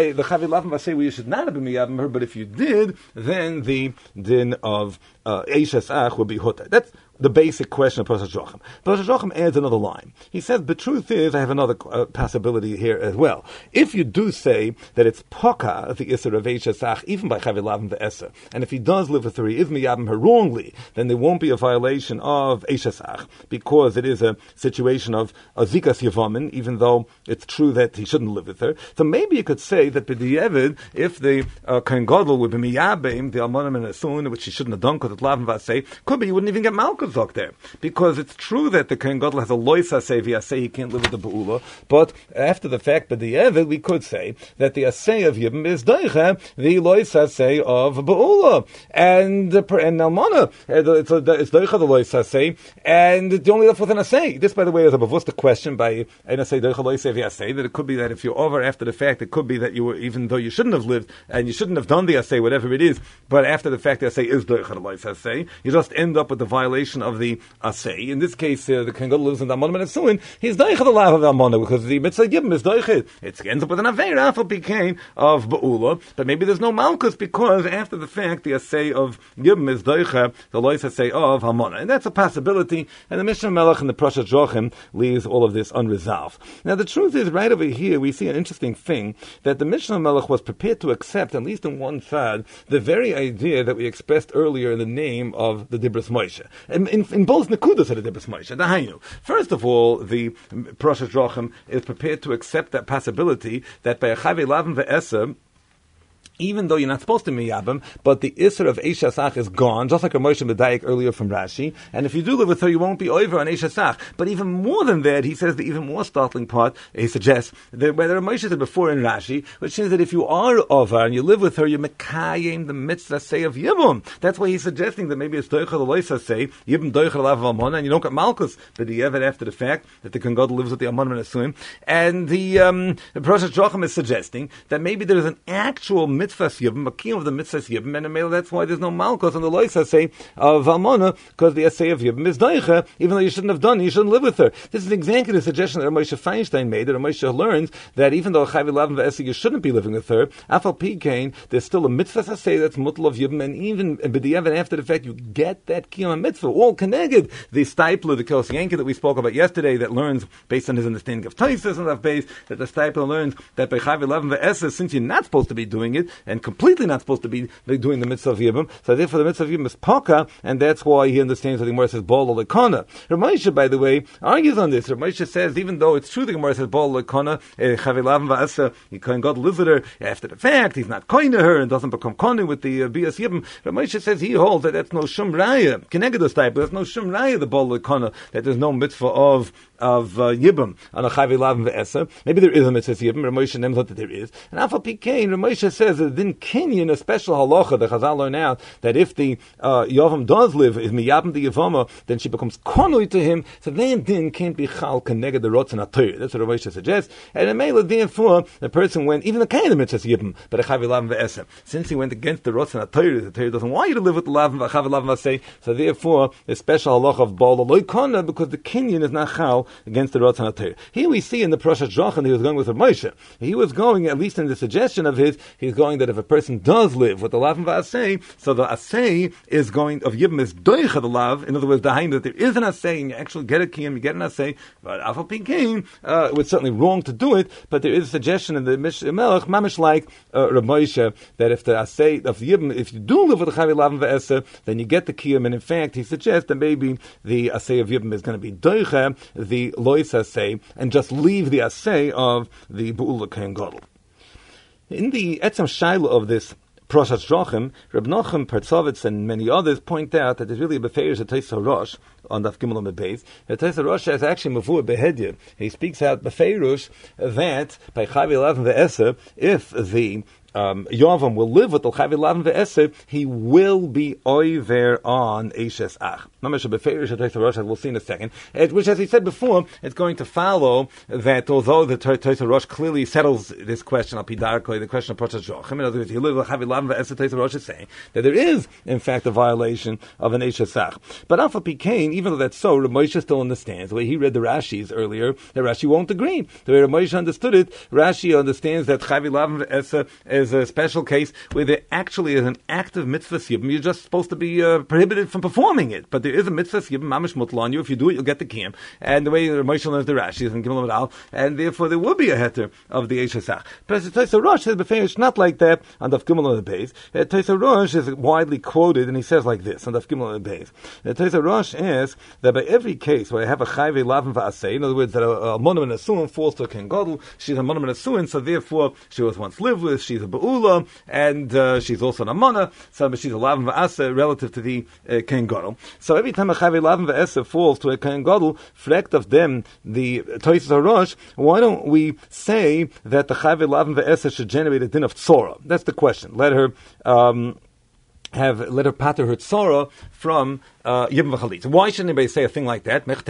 by the Chavi Lavin say well, you should not have been miyabim her, but if you did, then the din of uh, Eishes Ach would be Hutter. That's the basic question of Parashat Shochem. Parashat Shochem adds another line. He says, the truth is, I have another uh, possibility here as well. If you do say that it's Poka, the Isser of Eishes Ach, even by Chavi Lavin the Esser, and if he does live with her, he is miyabim her wrongly, then there won't be a violation of Eishes Ach, because it is a situation of a Zikas Yevamin, even though it's true that he shouldn't live with her. So maybe you could say that B'di'evid, if the uh, Kohen Gadol would be miyabim, the Almanim and Asun, which he shouldn't have done because it's Lavin Vasei, could be you wouldn't even get Malkus there, because it's true that the Kohen Gadol has a lois asay v'asay, he can't live with the Be'ula, but after the fact, but the Eved, we could say that the asay of Yibam is doicha, the lois asay of Be'ula, and and Almana, it's doicha the lois asay, and it's only left with an asay. This, by the way, is a bavusta question by an asay doicha lois v'asay, that it could be that if you're over after the fact, it could be that you were, even though you shouldn't have lived, and you shouldn't have done the asay, whatever it is, but after the fact, the asay is doicha the lois asay, you just end up with the violation of the asay. In this case, uh, the Kohen Gadol lives in the Ammonim and Esuin. He's doicha the lav of Ammonim because the mitzvah Yibam is doicha. It ends up with an aveira afal became of Be'ula, but maybe there's no malchus because after the fact, the asay of Yibam is doicha the lois asay of Ammonim, and that's a possibility. And the Mishnah Melech and the Parashat Shochem leaves all of this unresolved. Now, the truth is, right over here, we see an interesting thing that the Mishnah Melech was prepared to accept, at least in one side, the very idea that we expressed earlier in the name of the Dibros Moshe. In, in, in both Nekudas of the Dibros Moshe. Dahainu. First of all, the Parashat Shochem is prepared to accept that possibility that by a Chavi Lavin ve'Eser, even though you're not supposed to miyabim, but the Isser of Eishes Ach is gone, just like Ramosha Medayik earlier from Rashi, and if you do live with her, you won't be over on Eishes Ach. But even more than that, he says the even more startling part, he suggests, that where Ramosha said before in Rashi, which says that if you are over and you live with her, you're mekayim the mitzvah say of Yibum. That's why he's suggesting that maybe it's doicha the loisa say, Yibum doicha the lav of Ammon, and you don't get Malkus, but the Yevet after the fact, that the Kohen Gadol lives with the Ammon and Asuim. And the, um, the Parashat Shochem is suggesting that maybe there is an actual mitzvah Yibam, a key of the mitzvah Yibam, and maybe that's why there's no Malkus on the loisa say of Almana, because the essay of Yibam is doicha, even though you shouldn't have done it, you shouldn't live with her. This is exactly the suggestion that Moshe Feinstein made, that Moshe learns that even though Chavi Lavin v'Esay, you shouldn't be living with her, Afal Pikain, there's still a mitzvah say that's mutal of Yibam, and even b'di'evet after the fact, you get that kiyum mitzvah, all connected. The Stipler, the Kos Yankee that we spoke about yesterday, that learns, based on his understanding of Taisus and of base, that the Stipler learns that by Chavi Lavin v'Esay, since you're not supposed to be doing it, and completely not supposed to be doing the mitzvah of Yibam, so therefore the mitzvah of Yibam is Poka, and that's why he understands that the Gemara says Bol Lekona. Ramosha, by the way, argues on this. Ramosha says, even though it's true the Gemara says Bol Lekona, Chavi Lavin v'Esay, he Kohen Gadol lives with her after the fact, he's not koine her and doesn't become koine with the uh, Bias Yibam. Ramosha says he holds that that's no Shum Raya. Kenegedus type, there's no Shum Raya, the Bol Lekona, that there's no mitzvah of of uh, Yibam on a Chavi Lavin v'Esay. Maybe there is a mitzvah Yibam. Ramosha names that there is. And Afal Pikain, Ramosha says that in Kenyan, a special halacha, the Chazal learn out that if the uh, Yavam does live, if miyabim the Yavama, then she becomes konui to him. So then din can't be chal keneged the rotzen atayr. That's what Ramosha suggests. And in Mela, therefore, the person went even the kind of mitzvah Yibam, but a Chavi Lavin v'Esay. Since he went against the rotzen atayr, the Torah doesn't want you to live with the Lavin v'Chavi Lavin v'Esay. So therefore, the special halacha of Baal Loikona, because the Kenyan is not chal against the rotzen atayr. Here we see in the Parashat Shochem he was going with Ramosha. He was going, at least in the suggestion of his, he's going that if a person does live with the Lavin v'Asay, so the Asay is going, of Yibam is doicha the Lav, in other words, the that there is an Asay, and you actually get a Kiyam, you get an Asay, but Afal Pikain, uh, it was certainly wrong to do it, but there is a suggestion in the Mishnah Melech, mamish like uh, Ramosha, that if the Asay of Yibam, if you do live with the Chavi Lavin v'Esay, then you get the Kiyam, and in fact, he suggests that maybe the Asay of Yibam is going to be doicha, the Lois Asay, and just leave the Asay of the Be'ula Kohen Gadol. In the Etzem Shaila of this Parashat Shochem, Reb Nachum Partzovitz and many others point out that there's really a befeirish at Teisa Rosh on Daf Gimel Amud Beis. Teisa Rosh is actually mavur behedya. He speaks out befeirish that by Chavi Lavin v'Esay, if the Um, Yovam will live with the Chavi Lavin v'Esay, he will be over on Eishes Ach. Mamash Beferish Toisa Rosh, as we'll see in a second, which, as we said before, it's going to follow that although the Toisa Rosh clearly settles this question of Pidarko, the question of Proshas Jochim, in other words, Toisa Rosh is saying that there is, in fact, a violation of an Eishasach. But Alpha Pikain, even though that's so, Rav Moshe still understands. The way he read the Rashis earlier, that Rashi won't agree. The way Rav Moshe understood it, Rashi understands that Chavi Lavan Ve'esa is a special case where there actually is an active mitzvah siyum. You're just supposed to be uh, prohibited from performing it. But there is a mitzvah siyum, mamish mutl on you. If you do it, you'll get the kiyum. And the way Rav Moshe learns the Rashi is in Gimel Al, and therefore there will be a heter of the Eishasach. But Toisa Rosh says, it's not like that on Daf Gimel on the base. Uh, Toisa Rosh is widely quoted, and he says like this on Daf Gimel on the base. Uh, Toisa Rosh asks that by every case where I have a chayve lavan va'aseh, in other words, that a, a monim and a suin falls to a ken gadol, she's a monim and a suin, so therefore she was once lived with, she's a ba'ula, and uh, she's also an amana, so she's a lavan va'aseh relative to the uh, ken gadol. So every time a chayve lavan va'aseh falls to a ken gadol, frekt of them, the Toisa Rosh, why don't we say that the chayve lavan va'aseh should generate a din of tzora? That's the question. Let her um, have let her pater her tzora from uh, Yibam v'chalitza. Why shouldn't anybody say a thing like that? The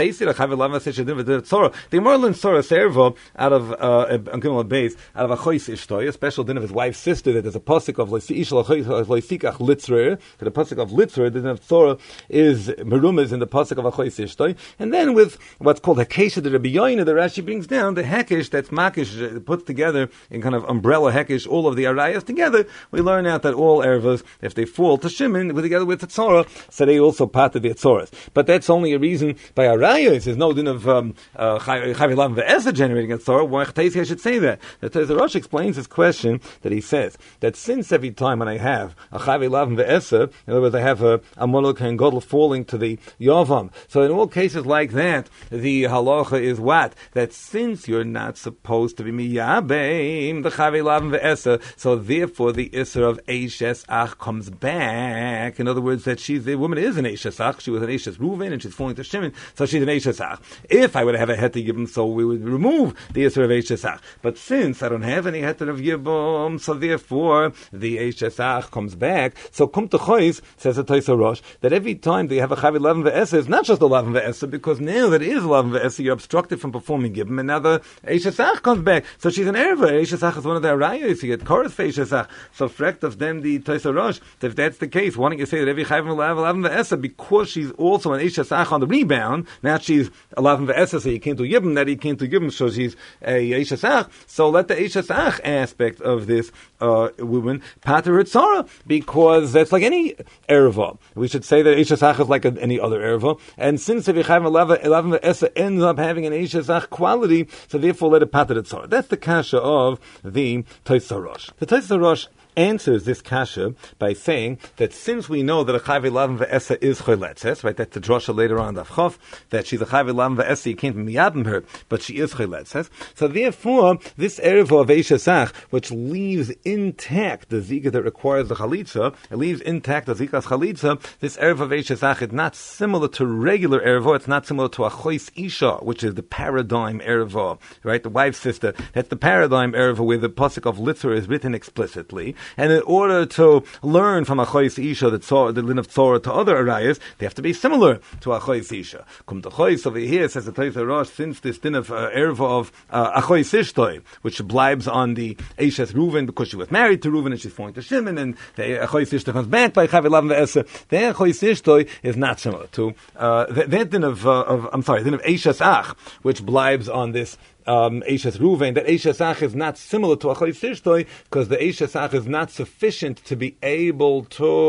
Gemara learns Tzora Servo out of uh, Gimel Beis, out of Achois Ishtoi, a special din of his wife's sister. That there's a pasuk of Loisikach Litzrer. The pasuk of Litzrer, the din of Tzora, is Merumez in the pasuk of Achois Ishtoi. And then with what's called Hekesha, the Rabbi Yoina, the Rashi brings down the Hekesh that's Makish, puts together in kind of umbrella Hekesh, all of the Arayas together. We learn out that all ervas, if they fall to Shimon, together with the Tzora, so they also part of the Tzoras. But that's only a reason by Arayas. There's no din of um, uh, Chavilam ve'esa generating a Tzora. Why I should say that? The Toisa Rosh explains his question that he says that since every time when I have a Chavilam ve'esa, in other words, I have a, a Molok and Godel falling to the Yavam. So in all cases like that, the halacha is what? That since you're not supposed to be miyabeim the Chavilam ve'esa, so therefore the Isser of Eishes Ach comes back. In other words, that she's the woman is an Eishes Ach. She was an Eishes Reuven and she's falling to Shimon, so she's an Eishes Ach. If I would have a heter Yibum, so we would remove the Isser of Eishes Ach. But since I don't have any heter of Yibum, so therefore the Eishes Ach comes back. So Kum Techois says the Toisa Rosh that every time they have a Chavi Lavan ve'esa, it's not just a Lavan ve'esa, because now that it is Lavan ve'esa, you're obstructed from performing Yibum, and now the Eishes Ach comes back. So she's an Erva. Eishes Ach is one of the Arayos. You get chorus for Eishes Ach. So frekt of them the Toisa Rosh. If that's the case, why don't you say that every Chavi Lavan ve'esa, because she's also an Eishes Ach on the rebound, now she's a Lavan ve'esa, so you can't do Yibum, that you can't do Yibum, so she's a Eishes Ach. So let the Eishes Ach aspect of this uh, woman pater her tzara, because that's like any erva. We should say that Eishes Ach is like a, any other erva, and since if Yechaim Lavan ve'esa ends up having an Eishes Ach quality, so therefore let it pater the tzara. That's the kasha of the Toisa Rosh. The Toisa Rosh answers this kasha by saying that since we know that a chayve lavan ve'esa is choletzes, right? That's the drasha later on of Chof, that she's a chayve lavan ve'esa, you can't miyabim her, but she is choletzes. So therefore, this erva of Eishes Ach, which leaves intact the zika that requires the chalitza, it leaves intact the zika's chalitza. This erva of Eishes Ach is not similar to regular erva. It's not similar to a chois isha, which is the paradigm erva, right? The wife's sister. That's the paradigm erva where the pasuk of litzer is written explicitly. And in order to learn from Achois Isha the, tzor, the lin of Tzora to other Arayas, they have to be similar to Achois Isha. Kum Techois over here says the Toisa Rosh, since this din of uh, erva of uh, Achois Ishtoi, which blibes on the Eishes Reuven because she was married to Reuven and she's falling to Shimon, and the Achois Ishtoi comes back by Chavi Lavan ve'esa, the Achois Ishtoi is not similar to uh, that, that din of, uh, of I'm sorry, din of Eishes Ach, which blibes on this Um, Eishes Reuven, that Eishes Ach is not similar to Achois Ishtoi, because the Eishes Ach is not sufficient to be able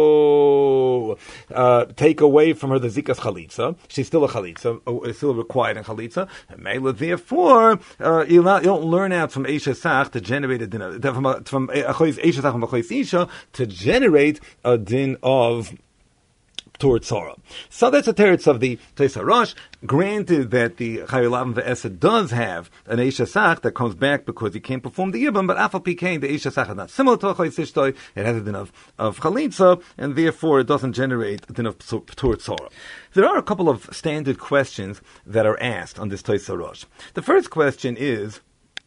to uh, take away from her the Zika's Chalitza. She's still a Chalitza, uh, still required in Chalitza. And Mela, therefore, uh, you don't learn out from Eishes Ach to generate a din of, from, from Achois Eishes Ach from Achois Isha to generate a din of Tur Tzara. So that's a teretz of the Toisa Rosh. Granted that the Chavi Lavan ve'esa does have an Eishes Ach that comes back because he can't perform the Yibam, but Afal Pikein, the Eishes Ach is not similar to Achois Ishtoi. It has a din of, of Chalitza, and therefore it doesn't generate a din of Tur Tzara. There are a couple of standard questions that are asked on this Toisa Rosh. The first question is,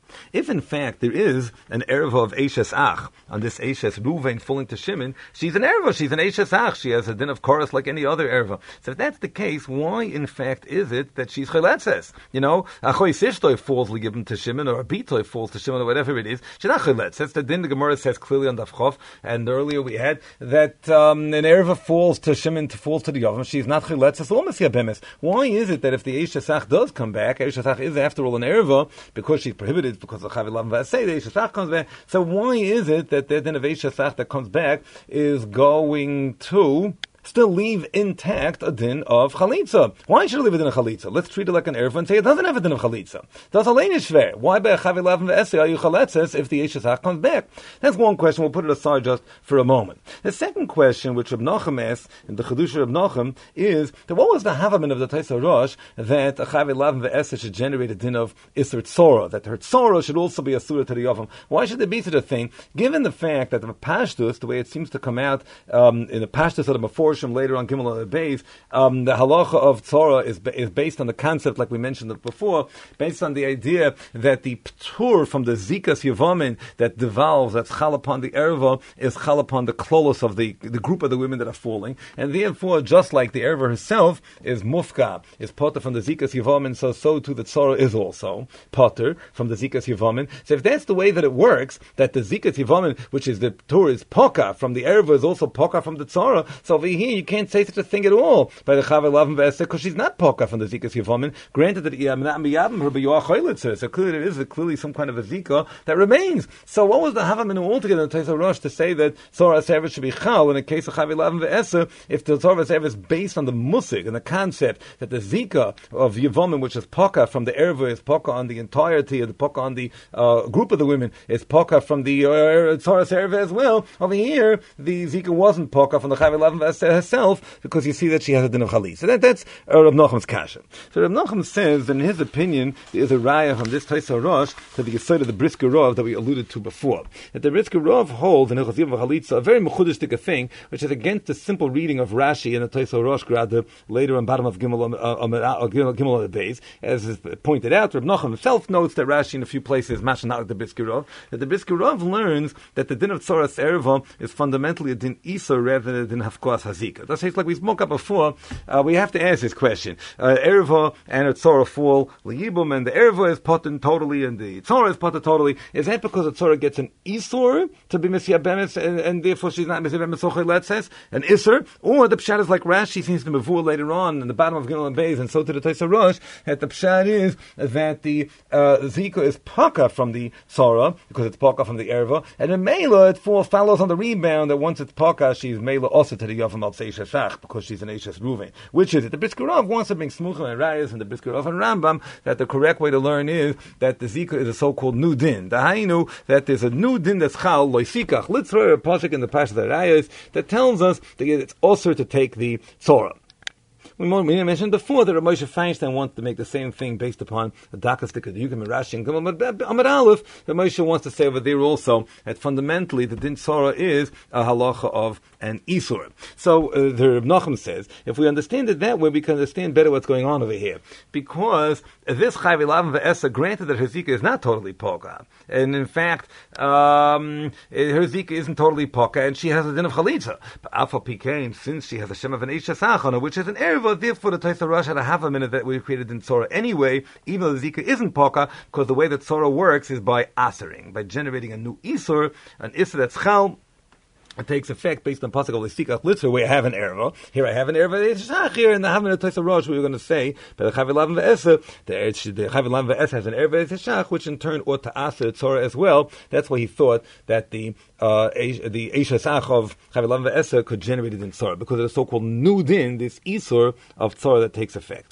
If in fact there is an erva of Eishes Ach on this Eishes Ruvain falling to Shimon, she's an erva, she's an Eishes Ach, she has a din of chorus like any other erva. So if that's the case, why in fact is it that she's Chayletzes? You know, Achoy Sishtoi falls given to Shimon, or a Bitoi falls to Shimon, or whatever it is. She's not Chayletzes. That's the din the Gemara says clearly on Daf Chof, and earlier we had that um, an erva falls to Shimon, to falls to the Yavam, she's not Chayletzes, almost Yabemes. Why is it that if the Eishes Ach does come back, Eishes Ach is after all an erva, because she's prohibited, because of Chavi Lavan V'aseh, the Eishes Ach comes back. So why is it that the din of Eishes Ach that comes back is going to still leave intact a din of chalitza? Why should it leave a din of chalitza? Let's treat it like an erva and say it doesn't have a din of chalitza. That's a lenish fair. Why by a chavi lavin ve'esei are you chaletzes if the Eishes Ach comes back? That's one question. We'll put it aside just for a moment. The second question, which Reb Nachum asks in the Chedusha Reb Nachum, is that what was the havamin of the Taisa Rosh that a chavi lavin ve'esei should generate a din of iser tzora, that her tzora should also be a surah to the yavam? Why should there be such a thing, given the fact that the pashtus, the way it seems to come out um, in the pashtus of the Meforshim later on Gimel Beis, um, the halacha of tzora is is based on the concept, like we mentioned it before, based on the idea that the ptur from the zikas yavamin that devolves, that's chal upon the erva, is chal upon the klolos of the the group of the women that are falling, and therefore, just like the erva herself is mufka, is potter from the zikas yavamin, so so too the tzora is also potter from the zikas yavamin. So if that's the way that it works, that the zikas yavamin, which is the ptur, is poka from the erva, is also poka from the tzora, so over here you can't say such a thing at all by the Chavi Lavin V'eseh, because she's not poka from the Zikas Yavamin. Granted that so clearly there is a, clearly some kind of a Zika that remains. So what was the Havaminu altogether in the Taisa Rosh to say that Tzora Sever should be Chal in a case of Chavi Lavin V'eseh if the Tzora Sever is based on the Musig and the concept that the Zika of Yavamin, which is poka from the Erva, is poka on the entirety, and the poka on the uh, group of the women is poka from the uh, Tzora Sever as well. Over here, the Zika wasn't poka from the Chavi Lavin V'eseh herself, because you see that she has a din of chalitza. So that, that's uh, Reb Nachum's kasha. So Reb Nachum says that in his opinion, there is a raya from this Taisa Rosh to the Yesod of the Brisker Rov that we alluded to before. That the Brisker Rov holds in Hilchos Yom Chalitza a very mechudishtik thing, which is against the simple reading of Rashi in the Taisa Rosh Grada later on bottom of Gimel Gimel Beis. As is pointed out, Reb Nachum himself notes that Rashi in a few places, Masha not like the Brisker Rov, that the Brisker Rov learns that the din of Tzoras Erva is fundamentally a din Isa rather than a din Hafkoas Hazika. That's like we spoke up before. Uh, we have to ask this question. Uh, Erva and a Tzora fall Liyibum, and the Erva is potten totally, and the Tzora is potten totally. Is that because the Tzora gets an Isur to be Messiah Bemes, and, and therefore she's not Messiah Bemes Sochel Letzes, an Isur? Or the Pshat is like Rashi seems to before later on in the bottom of Gimel and Beis, and so to the Taisa Rosh, that the Pshat is that the uh, Zika is Paka from the Tzora, because it's Paka from the Erva, and in Mela it fall, follows on the rebound that once it's Paka, she's Mela also to the Yavam al Seisha Shach, because she's an Eishes Ruvain. Which is it? The Brisker Rov wants to bring Smuchim and Rayas and the Brisker Rov and Rambam that the correct way to learn is that the Zika is a so-called new din. The Hainu, that there's a new din that's Chal, Loisikach, Litzra, a Pasuk in the Pash of the Rayas, that tells us that it's also to take the Tzora. We mentioned before that Moshe Feinstein wants to make the same thing based upon the Dakas Dika Yukim and Rashi and Amar Aleph. That Moshe wants to say over there also that fundamentally the Din Tzora is a halacha of an Isur. So uh, the Reb Nachum says, if we understand it that way, we can understand better what's going on over here. Because this Chayv Elaven Ve'esa, granted that her Zika is not totally Poka, and in fact, um, her Zika isn't totally Poka, and she has a Din of Chalitza. But Alpha Pikaim, since she has a Shem of an Eishes Ach, which is an Erva, therefore the Taisa Rosh had a half a minute that we created in Tzora anyway, even though the Zika isn't Poka, because the way that Tzora works is by Asering, by generating a new Isur, an Isur that's Chal. It takes effect based on pasuk of Lisikach Litzur, where I have an erva. Here I have an erva. Here in the Havamina Taisa Rosh, we were going to say, but the Chavi Lavin Ve'esa, the Chavi Lavin Ve'esa has an erva Shach, which in turn ought to Aser Tzora as well. That's why he thought that the uh, the Eishes Ach of Chavi Lavin Ve'esa could generate it in Tzora, because of the so-called new din, this Isur of Tzora that takes effect.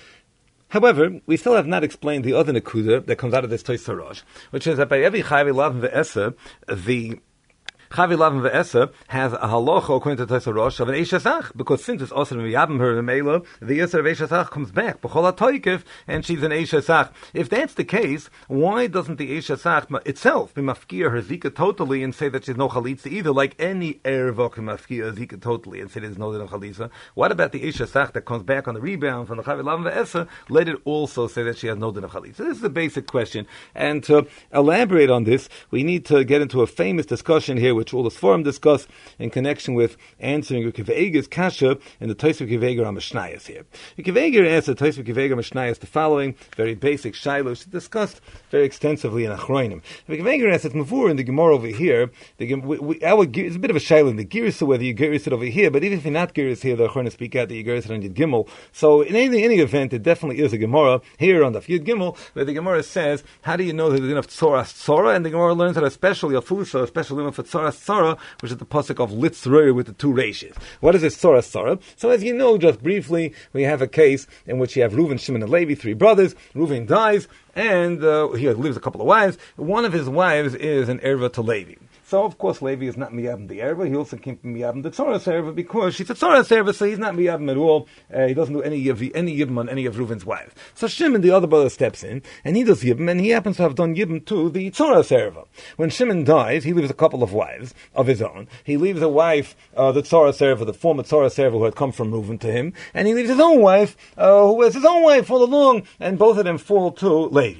However, we still have not explained the other Nakuda that comes out of this Taisa Rosh, which is that by every Chavi Lavin Ve'esa, the Chavi Lavan Ve'esa has a halacha according to Tosfos Rosh of an Eish Asach, because since it's also Miyabim her Mela, the Yisr of Eish Asach comes back, B'chol HaToikef, and she's an Eish Asach. If that's the case, why doesn't the Eish Asach itself be mafkir her Zika totally and say that she's no Chalitza either, like any Erva can mafkir Zika totally and say there's no Chalitza? What about the Eish Asach that comes back on the rebound from the Chavi Lavan Ve'esa? Let it also say that she has no din of Chalitza. This is the basic question. And to elaborate on this, we need to get into a famous discussion here, which all the Sforim discuss in connection with answering Rikiv Eiger's kasha in the Tosfos Rikiv Eiger HaMishnayos here. Rikiv Eiger asks the Tosfos Rikiv Eiger HaMishnayos the following very basic shilos discussed very extensively in Achronim. Rikiv Eiger asks, it's Mavur in the Gemara over here. The, we, we, our, it's a bit of a shiloh in the Girsa whether you Giris it over here, but even if you're not Giris here, the Achronim speak out that you Giris it on Yud Gimel. So in any, any event, it definitely is a Gemara here on the Yud Gimel where the Gemara says, how do you know that there's enough Tzoras Tzora? And the Gemara learns that especially a Fusa, a special limit for Tzoras Tzora, which is the pasuk of Litzroyer with the two ratios. What is this Tzoras Tzora? So as you know, just briefly, we have a case in which you have Reuven, Shimon, and Levi, three brothers. Reuven dies, and uh, he lives a couple of wives. One of his wives is an erva to Levi. So, of course, Levi is not miyabim the erva. He also can't be miyabim the tzoras erva because she's a tzoras erva, so he's not miyabim at all. Uh, he doesn't do any of any yibim on any of Reuven's wives. So Shimon, the other brother, steps in, and he does yibim, and he happens to have done yibim to the tzoras erva. When Shimon dies, he leaves a couple of wives of his own. He leaves a wife, uh, the tzoras erva, the former tzoras erva who had come from Reuven to him, and he leaves his own wife, uh, who was his own wife all along, and both of them fall to Levi.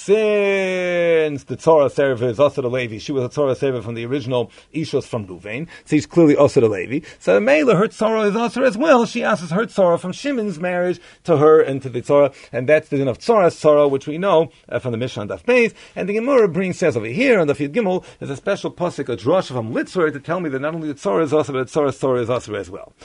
Since the tzoras erva is also the Levi, she was a tzoras erva from the original Ishos from Ruvain, so he's clearly also the Levi. So Mela, her tzara is also as well. She asks her tzara from Shimon's marriage to her and to the tzara, and that's the din of tzoras tzara, which we know uh, from the Mishnah on Daf Beis. And the Gemara brings says over here on the Yud Gimel, there's a special pasuk, a drasha from Litzor, to tell me that not only the tzara is also, but the tzoras tzara is also as well.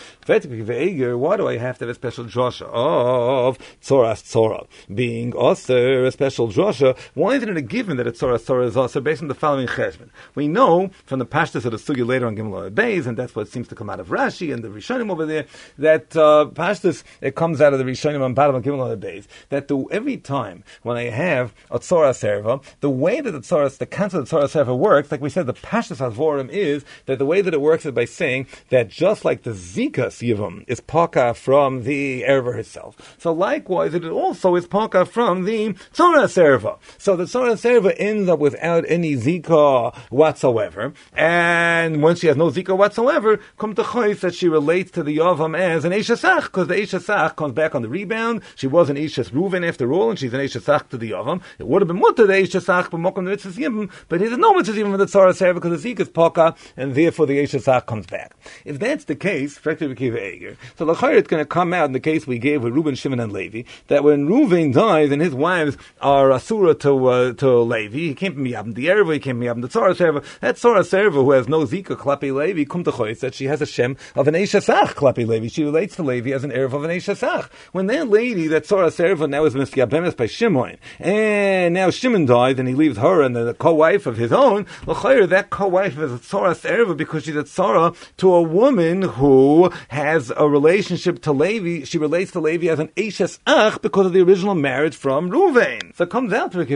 Why do I have to have a special drasha of tzoras tzara being also a special drasha? Why isn't it a given that a tzoras tzara is also based on the following cheshbon? We know from the Pashtus of the Sugi later on Gimel Beis, and that's what seems to come out of Rashi and the Rishonim over there, that uh, Pashtus, it comes out of the Rishonim on bottom of Gimel Beis, that the, every time when I have a tzoras erva, the way that the tzoras, the concept of the tzoras erva works, like we said, the Pashtus Hazvorim is that the way that it works is by saying that just like the Zika Sivam is Paka from the erva herself, so likewise it also is Paka from the tzoras erva. So the tzoras erva ends up without any Zika whatsoever. And when she has no zika whatsoever, come to choice that she relates to the Yavam as an Eish Asach, because the Eish Asach comes back on the rebound. She was an Eish Reuven after all, and she's an Eish Asach to the Yavam. It would have been mutter the Eish Asach, but Mokum the Mitzvahs Yibim, but here's no Mitzvahs Yibim for the Tzoras erva because the zika is Paka, and therefore the Eish Asach comes back. If that's the case, so the Chayr it's going to come out in the case we gave with Reuben, Shimon, and Levi, that when Reuven dies and his wives are Asura to uh, to Levi, he can't be Miyabim the erva, he can't be Miyabim the Tzoras erva. That Tzoras erva who has no Zika Klapi Levi, kum to choice that she has a Shem of an Eish Asach Klapi Levi. She relates to Levi as an erva of an Eish Asach. When that lady, that Tzoras erva, now is misyabemes by Shimon, and now Shimon dies and he leaves her and the co-wife of his own, l'chayr, that co-wife is a Tzoras erva because she's a Tzara to a woman who has a relationship to Levi. She relates to Levi as an Eish Asach because of the original marriage from Ruvain. So it comes out to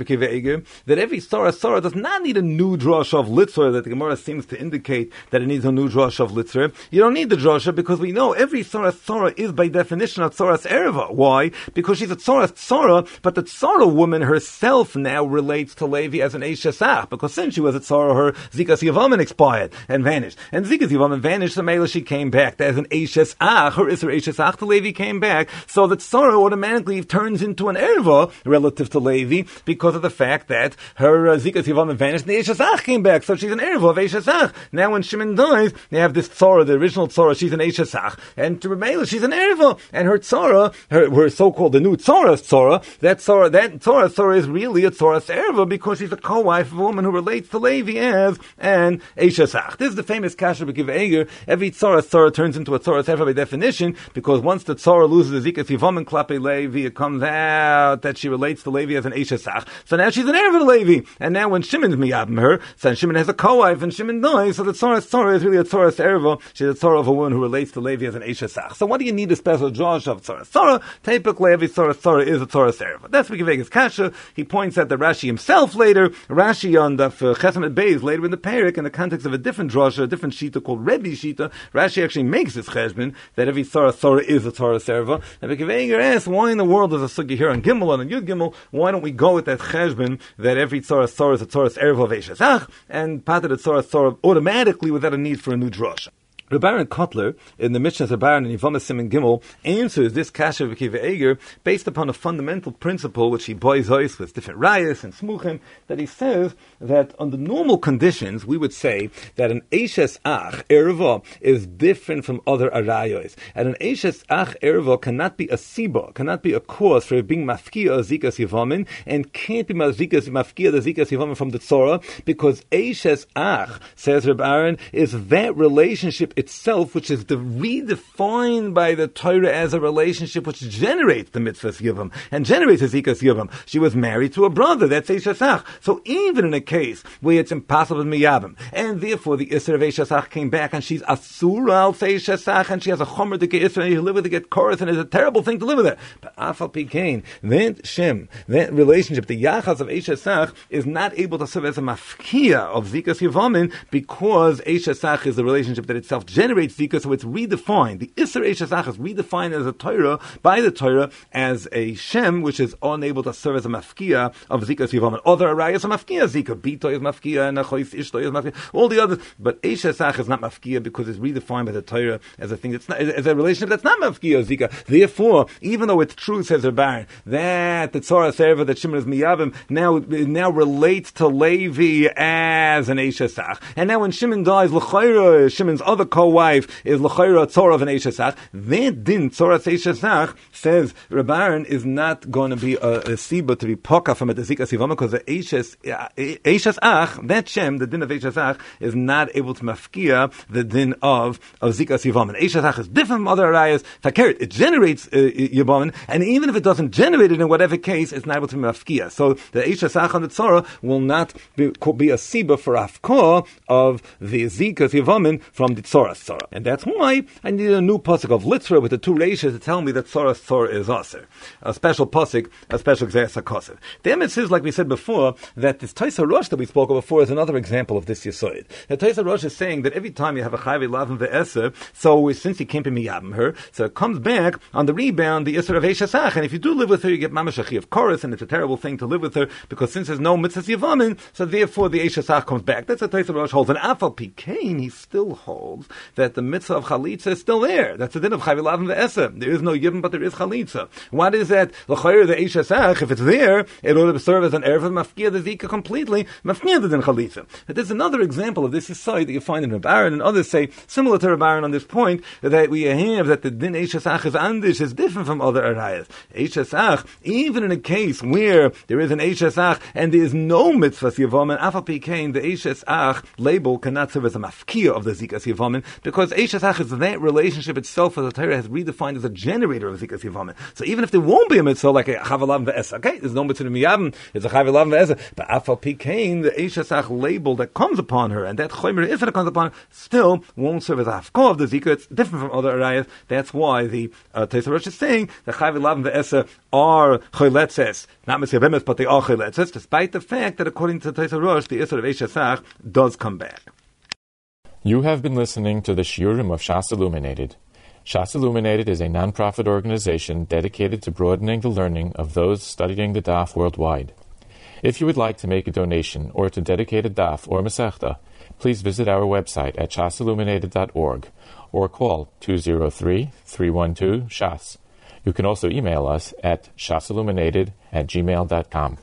that every Tzoras tzara does not need a new drasha of Litzor, that the Gemara seems to indicate that it needs a new drasha of Litzor. You don't need the drasha because we know every Tzoras tzara is by definition a Tzoras erva. Why? Because she's a Tzoras tzara, but the tzara woman herself now relates to Levi as an Eish Asach, because since she was a tzara, her Zikas Yavamin expired and vanished. And Zikas Yavamin vanished, so Mela she came back as an Eish Asach, her Isser Eish Asach to Levi came back, so the tzara automatically turns into an erva relative to Levi because of the fact that her uh, Zikas Yavamin vanished and the Eish Asach came back, so she's an erva of Eish Asach. Now when Shimon dies, they have this tzara, the original tzara, she's an Eish Asach, and to Mela she's an erva, and her tzara, her, her so-called the new tzoras tzara, that tzara, that tzara tzara is really a tzoras erva because she's a co-wife of a woman who relates to Levi as an Eish Asach. This is the famous kasher b'kiv Eiger. Every tzoras tzara turns into a tzoras erva by definition, because once the tzara loses the Zikas Yavamin klape Levi, it comes out that she relates to Levi as an Eish Asach. So now she's an erva to Levi, and now when Shimon's miyabim her, since Shimon has a co-wife and Shimon dies, so the Tzoras Tzora is really a Tzoras Erva. She's a Tzora of a woman who relates to Levi as an Eishes Ach. So what do you need a special Josh of Tzoras Tzora? Typically, every Tzoras Tzora is a Tzoras Erva. That's Bekivegas Kasha. He points out that Rashi himself later, Rashi on the Chesed Beis, later in the Perek, in the context of a different drasha, a different shita called Rebbe Shita, Rashi actually makes this cheshbon that every Tzoras Tzora is a Tzoras Erva. And Bekivegas asks, why in the world is a sugi here on Gimel and on Yud Gimel? Why don't we go with that cheshbon that every Tzoras Tzora is a Tzoras Erva of Eishes Ach, and pater the Tzoras Tzora automatically without a need for a new drasha? Reb Aaron Kotler, in the Mishnah Reb Aaron and Yevamah Siman Gimel, answers this kasha of Akiva Eiger based upon a fundamental principle which he boys out with different rayas and smuchim, that he says that under normal conditions we would say that an Eishes Ach Erva is different from other arayos, and an Eishes Ach Erva cannot be a siba, cannot be a cause for being mafkia zikas Yevamin, and can't be mafkia mafkia the zikas Yevamin from the Tzora, because Eishes Ach, says Reb Aaron, is that relationship itself, which is the redefined by the Torah as a relationship which generates the mitzvahs Yivam and generates the zikas Yivam. She was married to a brother, that's Eishes Ach. So even in a case where it's impossible to miyabim, and therefore the Isser of Eishes Ach came back, and she's asura al Eishes Ach, and she has a chomer to get Isser, and you live with her to get chorus, and it's a terrible thing to live with her. But Afal Pikain, that Shem, that relationship, the Yachas of Eishes Ach, is not able to serve as a mafkia of zikas Yivamin, because Eishes Ach is the relationship that itself generates zika, so it's redefined. The Isser Eishes Ach is redefined as a Torah, by the Torah, as a Shem, which is unable to serve as a mafkia of zika Yivam. Other arayas are mafkia zika. Bito is mafkia, and Achois Ishto is mafkia. All the others, but Eishes Ach is not mafkia because it's redefined by the Torah as a thing that's not, as a relationship that's not mafkia zika. Therefore, even though it's true, says the Baron, that the Tzora Serva that Shimon is miyavim now now relates to Levi as an Eishes Ach, and now when Shimon dies, l'chayra Shimon's other co-wife is l'chayra Tzora of an Eishes Ach. That din Tzora Eishes Ach, says Reb Aaron, is not going to be a, a siba to be poka from a zikas Yivam, because the Eishes Eishes Ach, that Shem, the din of Eishes Ach, is not able to mafkia the din of of zikas Yivam. And Eishes Ach is different from other arayas. Fakert, it generates uh, Yivam, and even if it doesn't generate it in whatever case, it's not able to be mafkia. So the Eishes Ach on the Tzora will not be, be a siba for afko of the zikas Yivam from the Tzora Tzora. And that's why I need a new pasuk of Litra with the two ratios to tell me that Tzora Tzora is aser. A special pasuk, a special Gzeres HaKosev. The emes is, like we said before, that this Taisa Rosh that we spoke of before is another example of this Yesod. The Taisa Rosh is saying that every time you have a Chayve Lavim Ve'eser, so since you can't be miyabim her, so it comes back on the rebound, the Isser of Eishes Ach, and if you do live with her, you get Mamash of Chorus, and it's a terrible thing to live with her, because since there's no Mitzvahs Yevamin, so therefore the Eishes Ach comes back. That's what Taisa Rosh holds. And Afal Pikain, he still holds that the mitzvah of chalitza is still there. That's the din of chayv lavim ve'esem. There is no yibum, but there is chalitza. What is that? L'chayr the Eishes Ach, if it's there, it ought to serve as an erev of mafkia the zika completely, mafkia the din chalitza. But there's another example of this side that you find in Reb Aaron, and others say, similar to Reb Aaron on this point, that we have that the din Eishes Ach is andish, is different from other arayas. Eishes Ach, even in a case where there is an Eishes Ach, and there is no mitzvah Yevamin, Afal Pikain, the Eishes Ach label cannot serve as a mafkia of the zikas Yevamin, because Eishes Ach is that relationship itself that the Torah has redefined as a generator of zikas Yevamin. So even if there won't be a mitzvah like a chavalam ve'esa, okay, there's no mitzvah miyabim, it's a chavalam ve'esa, but Afal Pikain, the Eishes Ach label that comes upon her, and that chomer is that comes upon her, still won't serve as a hafkah of the zika. It's different from other arayas. That's why the uh, Taisa Rosh is saying the chavalam ve'esa are choletzes, not misyabemes, but they are choletzes, despite the fact that according to Taisa Rosh, the Isser of Eishes Ach does come back. You have been listening to the Shiurim of Shas Illuminated. Shas Illuminated is a non-profit organization dedicated to broadening the learning of those studying the Daf worldwide. If you would like to make a donation or to dedicate a Daf or Masechta, please visit our website at shas illuminated dot org or call two zero three, three one two, S H A S. You can also email us at shasilluminated at gmail dot com.